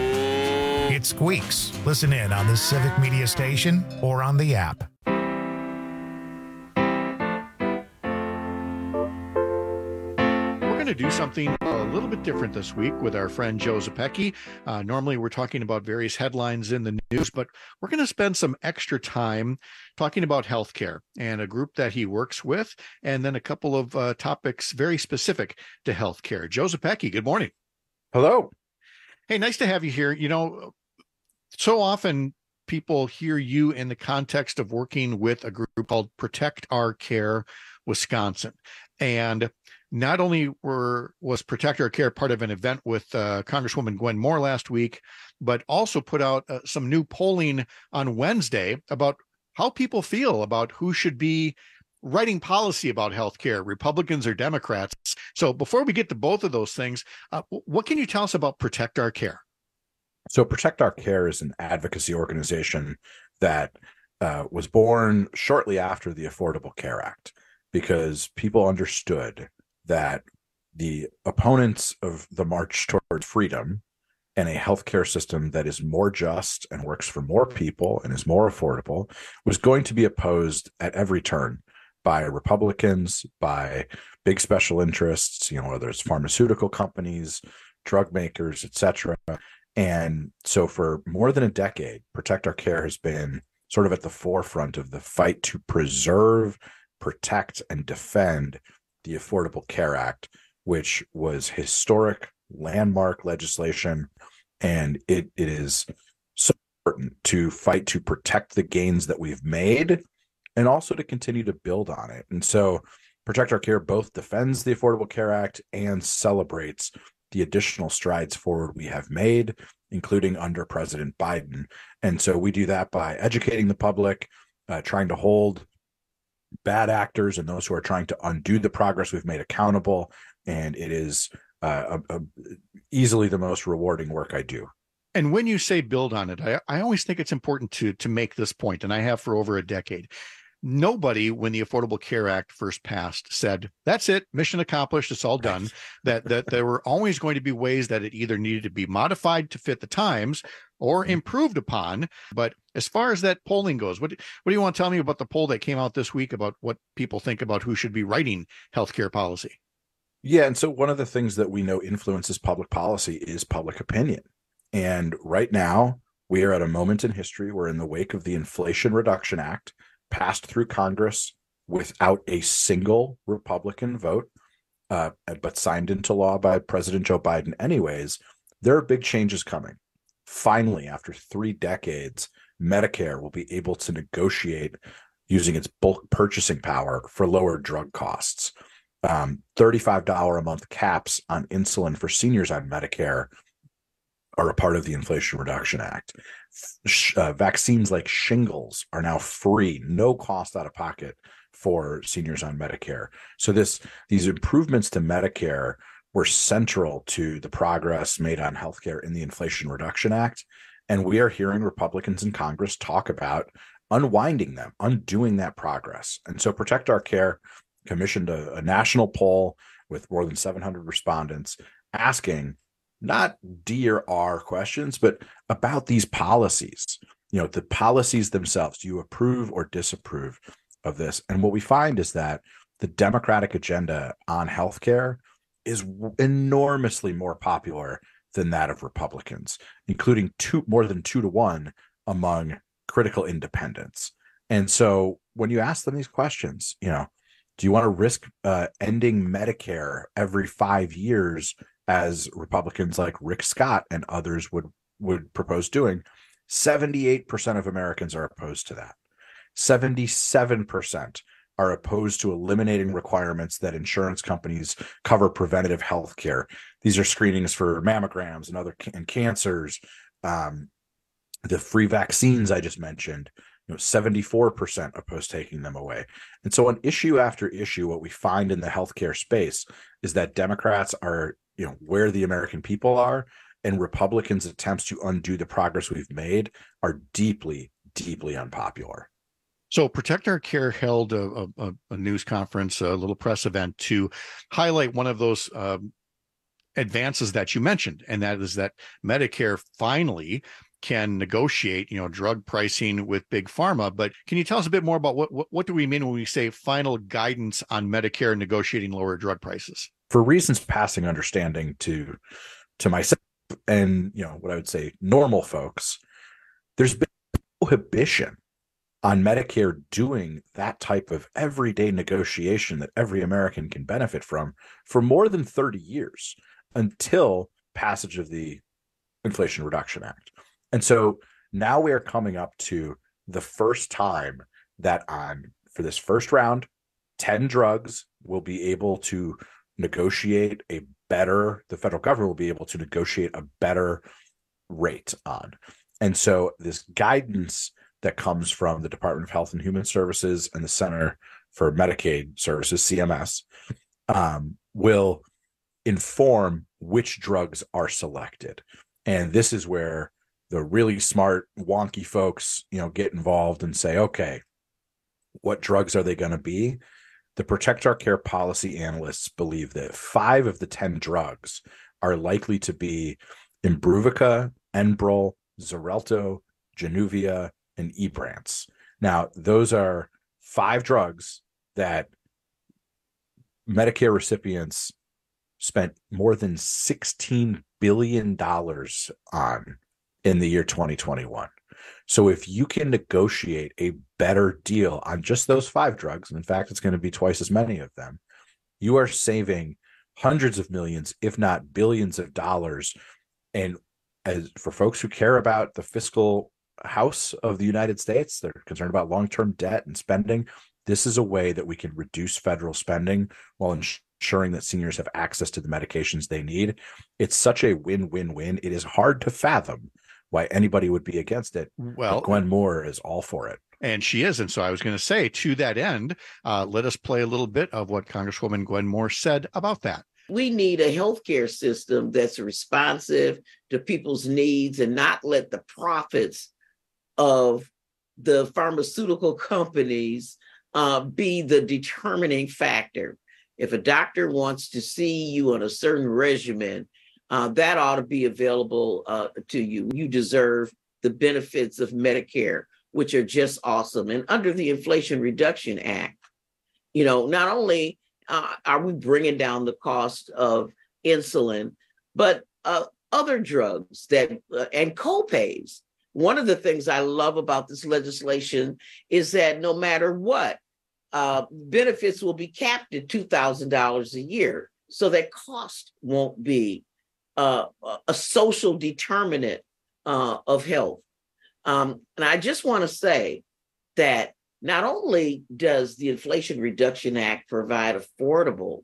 it squeaks. Listen in on the Civic Media Station or on the app. To do something a little bit different this week with our friend Joe Zepecki. Uh, normally we're talking about various headlines in the news, but we're going to spend some extra time talking about healthcare and a group that he works with, and then a couple of uh, topics very specific to healthcare. Joe Zepecki, good morning. Hello. Hey, nice to have you here. You know, so often people hear you in the context of working with a group called Protect Our Care Wisconsin. And not only were was Protect Our Care part of an event with uh, Congresswoman Gwen Moore last week, but also put out uh, some new polling on Wednesday about how people feel about who should be writing policy about healthcare, Republicans or Democrats. So before we get to both of those things, uh, what can you tell us about Protect Our Care? So Protect Our Care is an advocacy organization that uh, was born shortly after the Affordable Care Act, because people understood that the opponents of the march toward freedom and a healthcare system that is more just and works for more people and is more affordable was going to be opposed at every turn by Republicans, by big special interests, you know, whether it's pharmaceutical companies, drug makers, et cetera. And so for more than a decade, Protect Our Care has been sort of at the forefront of the fight to preserve, protect, and defend the Affordable Care Act, which was historic landmark legislation. And it, it is so important to fight to protect the gains that we've made and also to continue to build on it. And so Protect Our Care both defends the Affordable Care Act and celebrates the additional strides forward we have made, including under President Biden. And so we do that by educating the public, uh, trying to hold bad actors and those who are trying to undo the progress we've made accountable. And it is uh, a, a, easily the most rewarding work I do. And when you say build on it, I, I always think it's important to to make this point, and I have for over a decade. Nobody, when the Affordable Care Act first passed, said, that's it, mission accomplished, it's all done. that that there were always going to be ways that it either needed to be modified to fit the times or improved upon. But as far as that polling goes, what, what do you want to tell me about the poll that came out this week about what people think about who should be writing healthcare policy? Yeah, and so one of the things that we know influences public policy is public opinion. And right now, we are at a moment in history where, in the wake of the Inflation Reduction Act, passed through Congress without a single Republican vote, uh, but signed into law by President Joe Biden anyways, there are big changes coming. Finally, after three decades, Medicare will be able to negotiate using its bulk purchasing power for lower drug costs. Um, thirty-five dollars a month caps on insulin for seniors on Medicare are a part of the Inflation Reduction Act. Uh, vaccines like shingles are now free, no cost out of pocket for seniors on Medicare. So this these improvements to Medicare were central to the progress made on healthcare in the Inflation Reduction Act. And we are hearing Republicans in Congress talk about unwinding them, undoing that progress. And so Protect Our Care commissioned a, a national poll with more than seven hundred respondents asking not D or R questions, but about these policies, you know, the policies themselves. Do you approve or disapprove of this? And what we find is that the Democratic agenda on healthcare is enormously more popular than that of Republicans, including two more than two to one among critical independents. And so when you ask them these questions, you know, do you want to risk uh, ending Medicare every five years, as Republicans like Rick Scott and others would would propose doing? seventy-eight percent of Americans are opposed to that. seventy-seven percent are opposed to eliminating requirements that insurance companies cover preventative health care. These are screenings for mammograms and other and cancers, um, the free vaccines I just mentioned. You know, seventy-four percent opposed taking them away. And so on issue after issue, what we find in the healthcare space is that Democrats are, you know, where the American people are, and Republicans' attempts to undo the progress we've made are deeply, deeply unpopular. So Protect Our Care held a, a, a news conference, a little press event to highlight one of those um, advances that you mentioned, and that is that Medicare finally can negotiate, you know, drug pricing with big pharma. But can you tell us a bit more about what, what, what do we mean when we say final guidance on Medicare negotiating lower drug prices? For reasons passing understanding to to myself and, you know, what I would say normal folks, there's been prohibition on Medicare doing that type of everyday negotiation that every American can benefit from for more than thirty years until passage of the Inflation Reduction Act. And so now we are coming up to the first time that on for this first round, ten drugs will be able to negotiate a better, the federal government will be able to negotiate a better rate on. And so this guidance that comes from the Department of Health and Human Services and the Center for Medicaid Services, C M S, um, will inform which drugs are selected. And this is where the really smart, wonky folks, you know, get involved and say, okay, what drugs are they going to be? The Protect Our Care policy analysts believe that five of the ten drugs are likely to be Imbruvica, Enbrel, Xarelto, Januvia, and Ibrance. Now, those are five drugs that Medicare recipients spent more than sixteen billion dollars on in the year twenty twenty-one. So if you can negotiate a better deal on just those five drugs, and in fact, it's going to be twice as many of them, you are saving hundreds of millions, if not billions of dollars. And as for folks who care about the fiscal house of the United States, they're concerned about long-term debt and spending, this is a way that we can reduce federal spending while ensuring that seniors have access to the medications they need. It's such a win-win-win. It is hard to fathom why anybody would be against it. Well, but Gwen Moore is all for it. And she is. And so I was going to say, to that end, uh, let us play a little bit of what Congresswoman Gwen Moore said about that. We need a healthcare system that's responsive to people's needs and not let the profits of the pharmaceutical companies uh, be the determining factor. If a doctor wants to see you on a certain regimen, uh, that ought to be available uh, to you. You deserve the benefits of Medicare, which are just awesome. And under the Inflation Reduction Act, you know, not only uh, are we bringing down the cost of insulin, but uh, other drugs that uh, and copays. One of the things I love about this legislation is that no matter what, uh, benefits will be capped at two thousand dollars a year, so that cost won't be uh, a social determinant uh, of health. Um, and I just want to say that not only does the Inflation Reduction Act provide affordable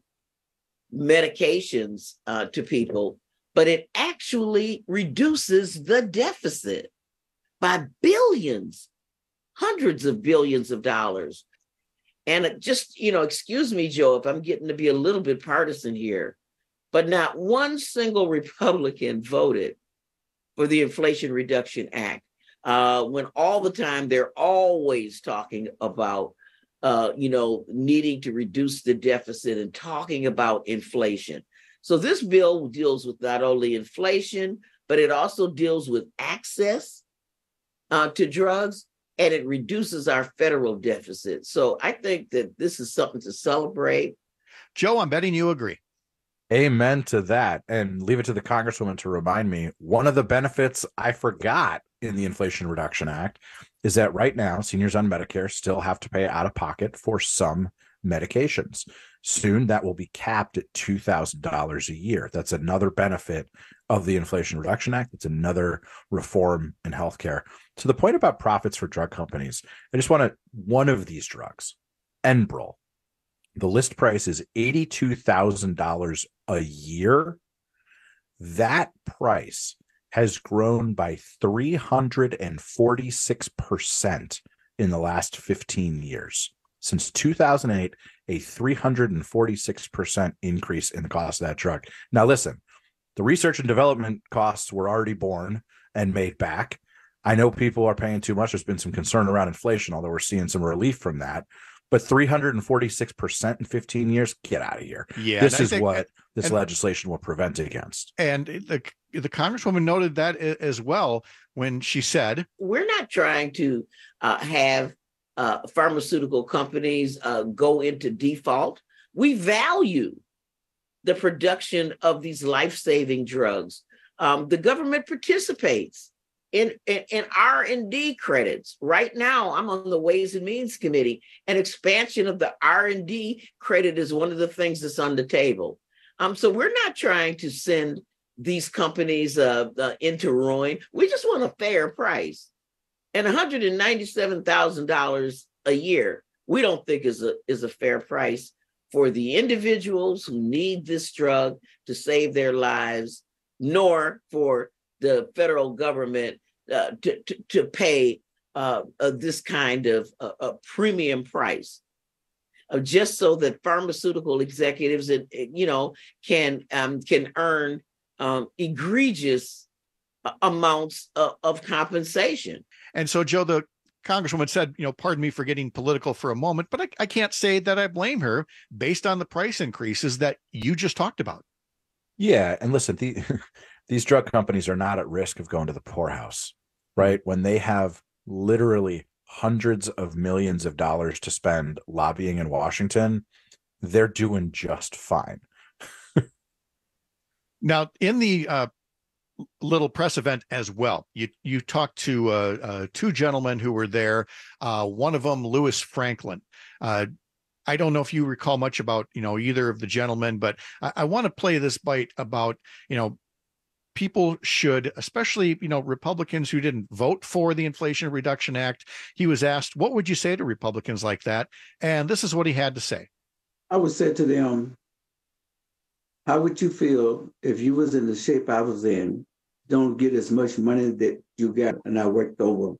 medications uh, to people, but it actually reduces the deficit by billions, hundreds of billions of dollars. And it just, you know, excuse me, Joe, if I'm getting to be a little bit partisan here, but not one single Republican voted for the Inflation Reduction Act. Uh, when all the time they're always talking about, uh, you know, needing to reduce the deficit and talking about inflation. So this bill deals with not only inflation, but it also deals with access uh, to drugs, and it reduces our federal deficit. So I think that this is something to celebrate. Joe, I'm betting you agree. Amen to that. And leave it to the Congresswoman to remind me, one of the benefits I forgot in the Inflation Reduction Act is that right now, seniors on Medicare still have to pay out of pocket for some medications. Soon that will be capped at two thousand dollars a year. That's another benefit of the Inflation Reduction Act. It's another reform in healthcare. To the point about profits for drug companies, I just want to, one of these drugs, Enbrel, the list price is eighty-two thousand dollars a year. That price has grown by three hundred forty-six percent in the last fifteen years. Since two thousand eight, a three hundred forty-six percent increase in the cost of that drug. Now, listen, the research and development costs were already borne and made back. I know people are paying too much. There's been some concern around inflation, although we're seeing some relief from that. But three hundred forty-six percent in fifteen years, get out of here. Yeah, this is think, what this and, legislation will prevent against. And the, the Congresswoman noted that as well when she said, we're not trying to uh, have uh, pharmaceutical companies uh, go into default. We value the production of these life-saving drugs. Um, the government participates In, in, in R and D credits. Right now, I'm on the Ways and Means Committee. An expansion of the R and D credit is one of the things that's on the table. Um, so we're not trying to send these companies uh, uh, into ruin. We just want a fair price. And one hundred ninety-seven thousand dollars a year, we don't think is a, is a fair price for the individuals who need this drug to save their lives, nor for the federal government uh, to, to, to pay uh, uh, this kind of uh, a premium price, uh, just so that pharmaceutical executives, uh, you know, can um, can earn um, egregious amounts of, of compensation. And so, Joe, the Congresswoman said, you know, pardon me for getting political for a moment, but I, I can't say that I blame her based on the price increases that you just talked about. Yeah, and listen, the. These drug companies are not at risk of going to the poorhouse, right? When they have literally hundreds of millions of dollars to spend lobbying in Washington, they're doing just fine. Now, in the uh, little press event as well, you you talked to uh, uh, two gentlemen who were there. Uh, one of them, Louis Franklin. Uh, I don't know if you recall much about, you know, either of the gentlemen, but I, I want to play this bite about, you know, people should, especially, you know, Republicans who didn't vote for the Inflation Reduction Act. He was asked, what would you say to Republicans like that? And this is what he had to say. I would say to them, how would you feel if you was in the shape I was in, don't get as much money that you got? And I worked over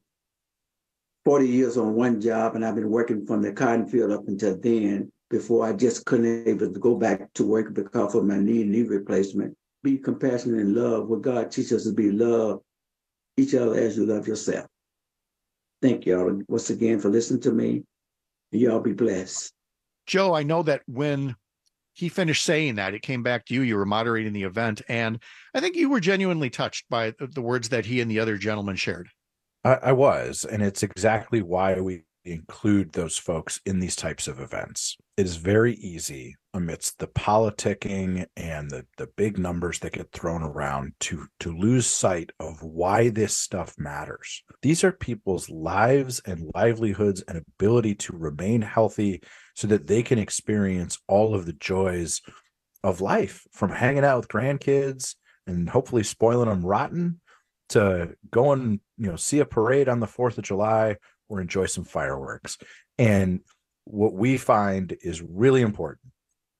forty years on one job, and I've been working from the cotton field up until then, before I just couldn't able to go back to work because of my knee and knee replacement. Be compassionate and love. What God teaches us to be love each other as you love yourself. Thank y'all once again for listening to me. Y'all be blessed. Joe, I know that when he finished saying that, it came back to you. You were moderating the event, and I think you were genuinely touched by the words that he and the other gentleman shared. I, I was, and it's exactly why we include those folks in these types of events. It is very easy amidst the politicking and the, the big numbers that get thrown around to, to lose sight of why this stuff matters. These are people's lives and livelihoods and ability to remain healthy so that they can experience all of the joys of life, from hanging out with grandkids and hopefully spoiling them rotten to go and, you know, see a parade on the fourth of July or enjoy some fireworks. And what we find is really important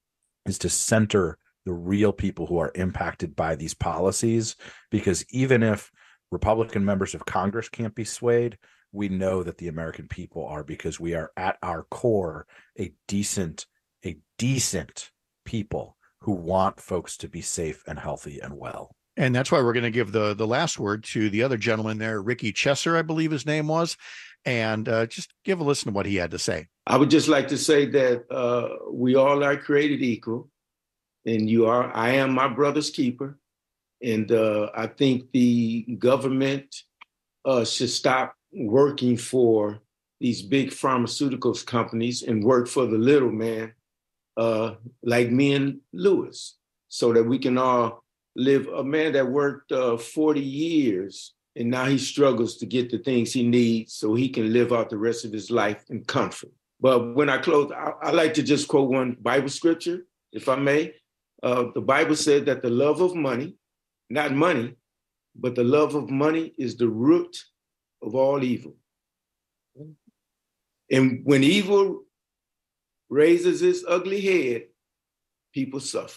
is to center the real people who are impacted by these policies, because even if Republican members of Congress can't be swayed, we know that the American people are, because we are at our core a decent, a decent people who want folks to be safe and healthy and well. And that's why we're going to give the the last word to the other gentleman there, Ricky Chesser, I believe his name was, and uh, just give a listen to what he had to say. I would just like to say that uh, we all are created equal, and you are. I am my brother's keeper, and uh, I think the government uh, should stop working for these big pharmaceuticals companies and work for the little man, uh, like me and Louis, so that we can all live. A man that worked uh, forty years, and now he struggles to get the things he needs so he can live out the rest of his life in comfort. But when I close, I, I like to just quote one Bible scripture, if I may. Uh, the Bible said that the love of money, not money, but the love of money is the root of all evil. And when evil raises its ugly head, people suffer.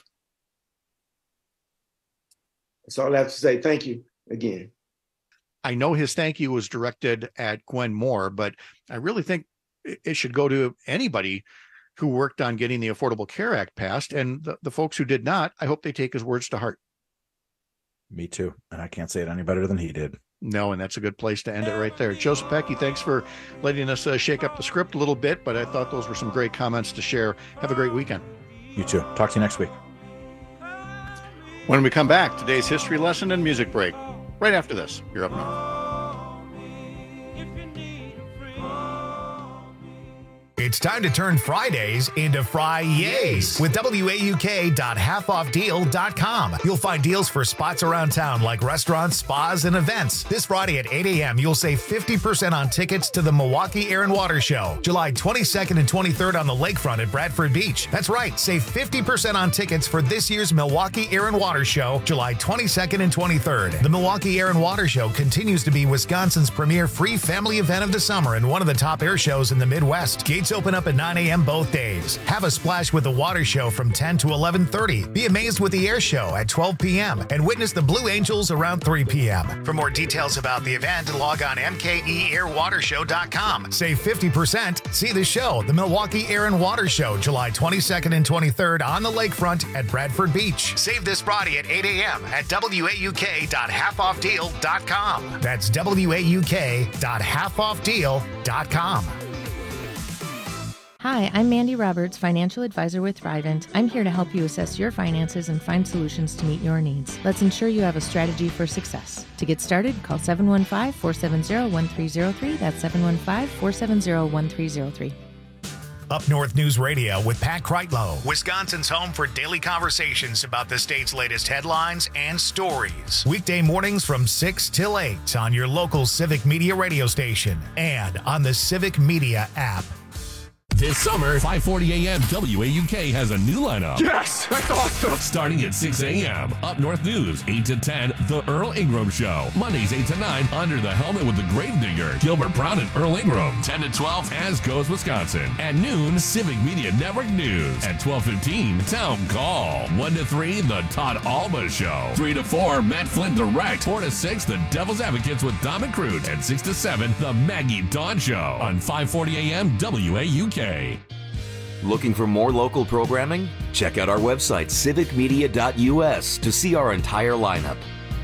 That's all I have to say. Thank you again. I know his thank you was directed at Gwen Moore, but I really think it should go to anybody who worked on getting the Affordable Care Act passed. And the, the folks who did not, I hope they take his words to heart. Me too. And I can't say it any better than he did. No, and that's a good place to end it right there. Joseph Pecky, thanks for letting us uh, shake up the script a little bit, but I thought those were some great comments to share. Have a great weekend. You too. Talk to you next week. When we come back, today's history lesson and music break. Right after this, you're up north. It's time to turn Fridays into Fri-Yays with W A U K dot half off deal dot com. You'll find deals for spots around town like restaurants, spas, and events. This Friday at eight a.m., you'll save fifty percent on tickets to the Milwaukee Air and Water Show, July twenty-second and twenty-third on the lakefront at Bradford Beach. That's right, save fifty percent on tickets for this year's Milwaukee Air and Water Show, July twenty-second and twenty-third. The Milwaukee Air and Water Show continues to be Wisconsin's premier free family event of the summer and one of the top air shows in the Midwest. Gates open up at nine a.m. both days. Have a splash with the water show from ten to eleven thirty. Be amazed with the air show at twelve p.m. and witness the Blue Angels around three p.m. For more details about the event, log on M K E air water show dot com. Save fifty percent. See the show, the Milwaukee Air and Water Show, July twenty-second and twenty-third on the lakefront at Bradford Beach. Save this Friday at eight a.m. at W A U K dot half off deal dot com. That's W A U K dot half off deal dot com. Hi, I'm Mandy Roberts, financial advisor with Thrivent. I'm here to help you assess your finances and find solutions to meet your needs. Let's ensure you have a strategy for success. To get started, call seven one five, four seven zero, one three zero three. That's seven one five, four seven zero, one three zero three. Up North News Radio with Pat Kreitlow, Wisconsin's home for daily conversations about the state's latest headlines and stories. Weekday mornings from six till eight on your local Civic Media radio station and on the Civic Media app. This summer, five forty a.m. W A U K has a new lineup. Yes, that's awesome. Starting at six a.m. Up North News, eight to ten, The Earl Ingram Show. Mondays, eight to nine, Under the Helmet with the Gravedigger, Gilbert Brown and Earl Ingram. ten to twelve, As Goes Wisconsin. At noon, Civic Media Network News. At twelve fifteen, Town Call. one to three, The Todd Alba Show. three to four, Matt Flynn Direct. four to six, The Devil's Advocates with Dom and Crude. And six to seven, The Maggie Dawn Show. On five forty a.m. W A U K. Looking for more local programming? Check out our website, civic media dot u s, to see our entire lineup.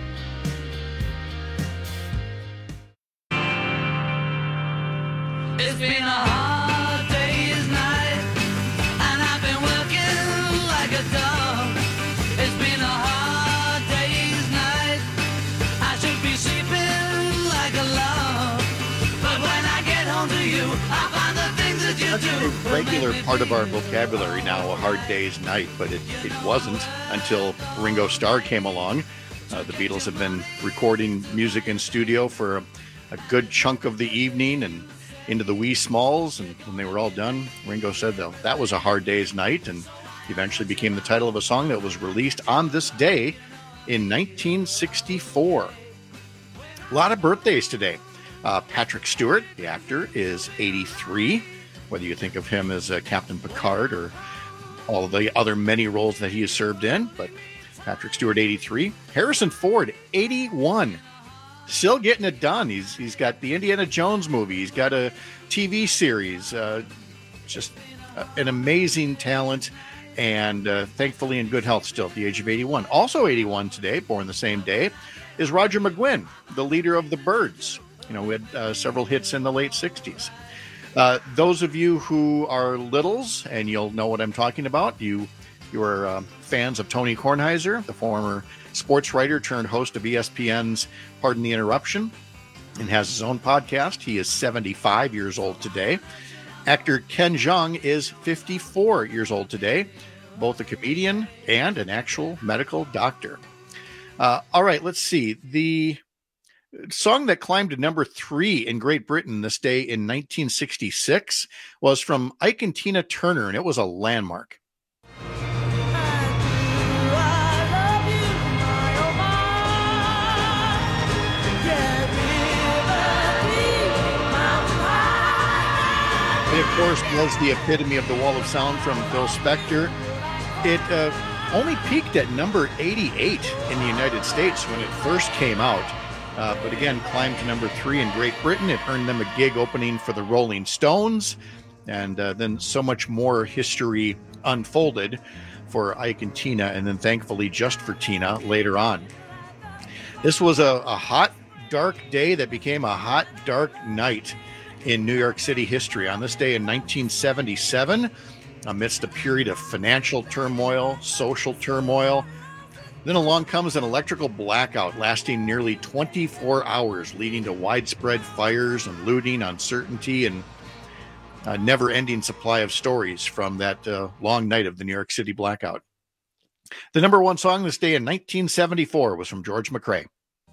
It's been a hard day's night, and I've been working like a dog. It's been a hard day's night, I should be sleeping like a log. But when I get home to you, I find the things that you do. That's a regular part of our vocabulary now, a hard day's night, but it, it wasn't until Ringo Starr came along. Uh, the Beatles have been recording music in studio for a, a good chunk of the evening and into the wee smalls, and when they were all done, Ringo said that that was a hard day's night, and eventually became the title of a song that was released on this day in nineteen sixty-four. A lot of birthdays today. Uh, Patrick Stewart, the actor, is eighty-three. Whether you think of him as uh, Captain Picard or all of the other many roles that he has served in, but Patrick Stewart, eighty-three. Harrison Ford, eighty-one. Still getting it done. He's he's got the Indiana Jones movie. He's got a T V series. Uh, just uh, an amazing talent, and uh, thankfully in good health still at the age of eighty-one. Also eighty-one today, born the same day, is Roger McGuinn, the leader of the Byrds. You know, we had uh, several hits in the late sixties. Uh, those of you who are littles, and you'll know what I'm talking about, you you are uh, fans of Tony Kornheiser, the former sports writer turned host of E S P N's Pardon the Interruption, and has his own podcast. He is seventy-five years old today. Actor Ken Jeong is fifty-four years old today, both a comedian and an actual medical doctor. Uh, all right, let's see. The song that climbed to number three in Great Britain this day in nineteen sixty-six was from Ike and Tina Turner, and it was a landmark. It, of course, was the epitome of the Wall of Sound from Phil Spector. It uh, only peaked at number eighty-eight in the United States when it first came out. Uh, but again, climbed to number three in Great Britain. It earned them a gig opening for the Rolling Stones. And uh, then so much more history unfolded for Ike and Tina, and then thankfully just for Tina later on. This was a, a hot, dark day that became a hot, dark night in New York City history. On this day in nineteen seventy-seven, amidst a period of financial turmoil, social turmoil, then along comes an electrical blackout lasting nearly twenty-four hours, leading to widespread fires and looting, uncertainty, and a never-ending supply of stories from that uh, long night of the New York City blackout. The number one song this day in nineteen seventy-four was from George McCrae.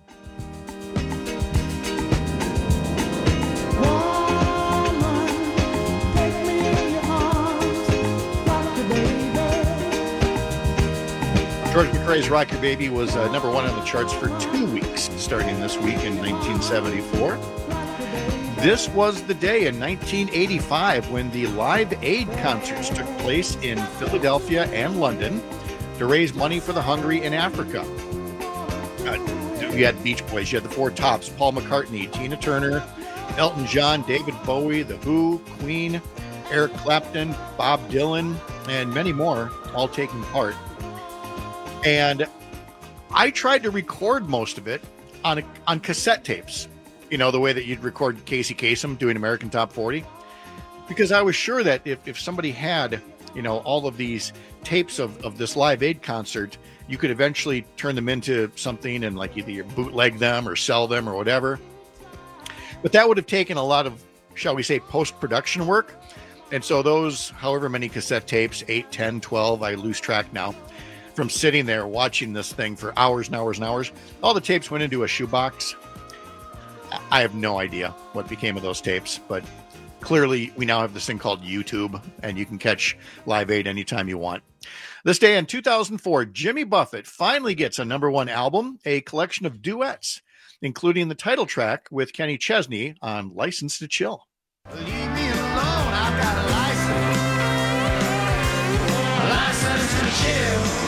George McCrae's Rock Your Baby was uh, number one on the charts for two weeks, starting this week in nineteen seventy-four. This was the day in nineteen eighty-five when the Live Aid concerts took place in Philadelphia and London to raise money for the hungry in Africa. Uh, you had Beach Boys, you had the Four Tops, Paul McCartney, Tina Turner, Elton John, David Bowie, The Who, Queen, Eric Clapton, Bob Dylan, and many more all taking part. And I tried to record most of it on a, on cassette tapes, you know, the way that you'd record Casey Kasem doing American Top forty. because I was sure that if, if somebody had, you know, all of these tapes of, of this Live Aid concert, you could eventually turn them into something and like either bootleg them or sell them or whatever. But that would have taken a lot of, shall we say, post-production work. And so those, however many cassette tapes, eight, ten, twelve, I lose track now, from sitting there watching this thing for hours and hours and hours, all the tapes went into a shoebox. I have no idea what became of those tapes, but clearly we now have this thing called YouTube, and you can catch Live Aid anytime you want. This day in two thousand four, Jimmy Buffett finally gets a number one album, a collection of duets, including the title track with Kenny Chesney on License to Chill. Leave me alone, I've got a license. A license to chill.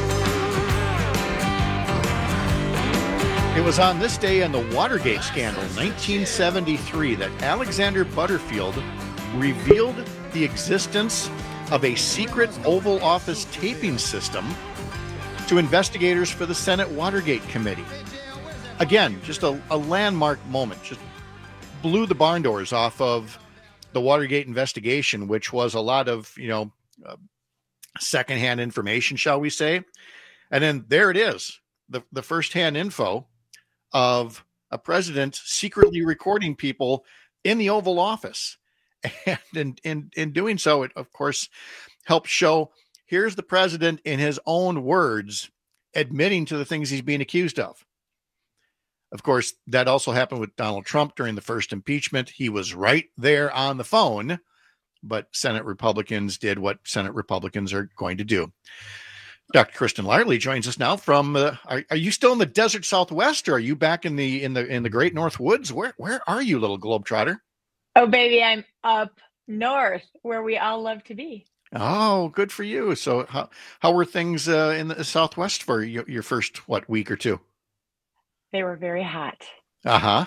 It was on this day in the Watergate scandal, nineteen seventy-three, that Alexander Butterfield revealed the existence of a secret Oval Office taping system to investigators for the Senate Watergate Committee. Again, just a, a landmark moment, just blew the barn doors off of the Watergate investigation, which was a lot of, you know, uh, secondhand information, shall we say. And then there it is, the, the firsthand info of a president secretly recording people in the Oval Office. And in, in, in doing so, it, of course, helped show here's the president in his own words admitting to the things he's being accused of. Of course, that also happened with Donald Trump during the first impeachment. He was right there on the phone, but Senate Republicans did what Senate Republicans are going to do. Doctor Kristen Larley joins us now from. Uh, are, are you still in the desert Southwest, or are you back in the in the in the Great North Woods? Where where are you, little globetrotter? Oh, baby, I'm up north where we all love to be. Oh, good for you. So, how how were things uh, in the Southwest for your, your first what week or two? They were very hot. Uh huh.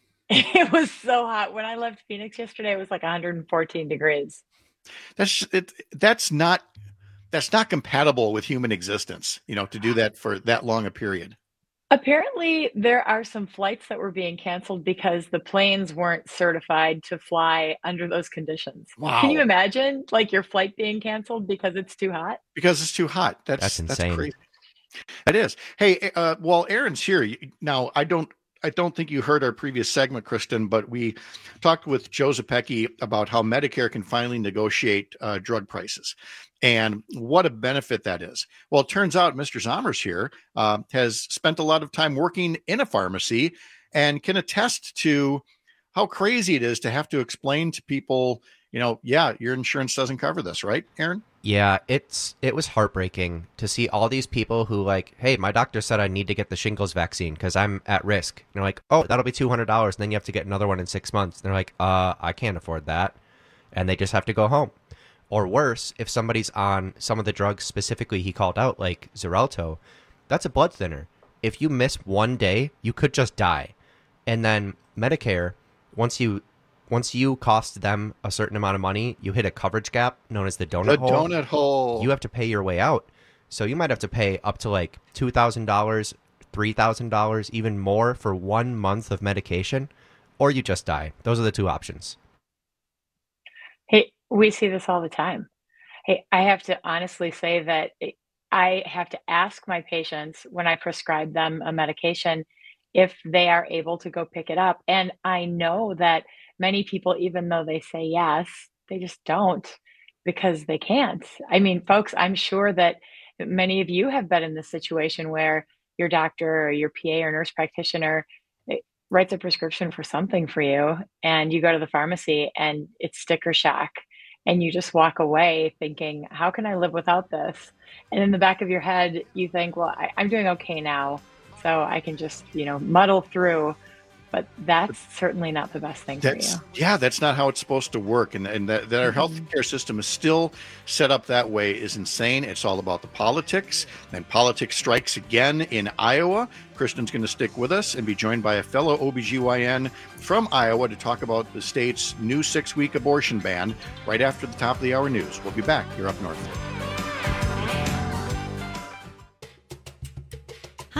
It was so hot. When I left Phoenix yesterday, it was like one hundred fourteen degrees. That's it. That's not. That's not compatible with human existence, you know, to do that for that long a period. Apparently, there are some flights that were being canceled because the planes weren't certified to fly under those conditions. Wow. Can you imagine, like, your flight being canceled because it's too hot? Because it's too hot. That's, That's insane. That's crazy. That is. Hey, uh, well, Aaron's here. Now, I don't I don't think you heard our previous segment, Kristen, but we talked with Joe Zepecki about how Medicare can finally negotiate uh, drug prices and what a benefit that is. Well, it turns out Mister Zommers here uh, has spent a lot of time working in a pharmacy and can attest to how crazy it is to have to explain to people, you know, yeah, your insurance doesn't cover this, right, Aaron? Yeah, it's it was heartbreaking to see all these people who like, hey, my doctor said I need to get the shingles vaccine because I'm at risk. And they're like, oh, that'll be two hundred dollars. And then you have to get another one in six months. And they're like, uh, I can't afford that. And they just have to go home. Or worse, if somebody's on some of the drugs specifically he called out, like Xarelto, that's a blood thinner. If you miss one day, you could just die. And then Medicare, once you... Once you cost them a certain amount of money, you hit a coverage gap known as the donut the hole. The donut hole. You have to pay your way out. So you might have to pay up to like two thousand dollars, three thousand dollars, even more for one month of medication, or you just die. Those are the two options. Hey, we see this all the time. Hey, I have to honestly say that I have to ask my patients when I prescribe them a medication if they are able to go pick it up. And I know that many people, even though they say yes, they just don't because they can't. I mean, folks, I'm sure that many of you have been in this situation where your doctor or your P A or nurse practitioner writes a prescription for something for you, and you go to the pharmacy and it's sticker shock, and you just walk away thinking, how can I live without this? And in the back of your head, you think, well, I, I'm doing okay now, so I can just, you know, muddle through. But that's certainly not the best thing that's, for you. Yeah, that's not how it's supposed to work. And, and that, that our mm-hmm. healthcare system is still set up that way is insane. It's all about the politics. And politics strikes again in Iowa. Kristen's going to stick with us and be joined by a fellow O B G Y N from Iowa to talk about the state's new six-week abortion ban right after the top of the hour news. We'll be back here up north. Hi,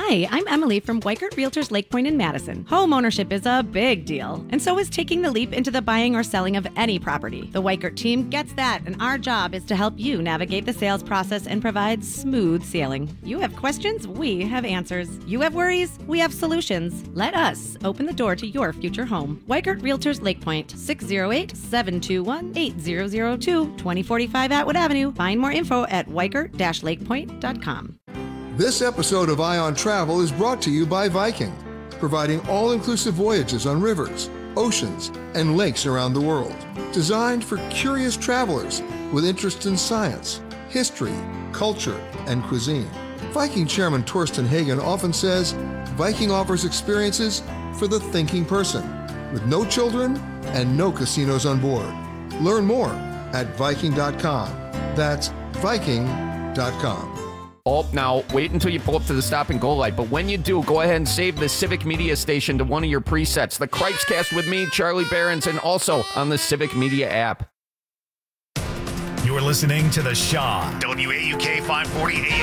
Hi, I'm Emily from Weikert Realtors Lake Point in Madison. Home ownership is a big deal, and so is taking the leap into the buying or selling of any property. The Weikert team gets that, and our job is to help you navigate the sales process and provide smooth sailing. You have questions, we have answers. You have worries, we have solutions. Let us open the door to your future home. Weikert Realtors Lake Point, six oh eight, seven two one, eight zero zero two, twenty forty-five Atwood Avenue. Find more info at weikert dash lakepoint dot com. This episode of Eye on Travel is brought to you by Viking, providing all-inclusive voyages on rivers, oceans, and lakes around the world. Designed for curious travelers with interest in science, history, culture, and cuisine. Viking chairman Torsten Hagen often says, Viking offers experiences for the thinking person, with no children and no casinos on board. Learn more at viking dot com. That's viking dot com. Oh, now, wait until you pull up to the stop and go light. But when you do, go ahead and save the Civic Media station to one of your presets. The Cripescast with me, Charlie Behrens, and also on the Civic Media app. You're listening to The Shaw, W A U K five forty A M.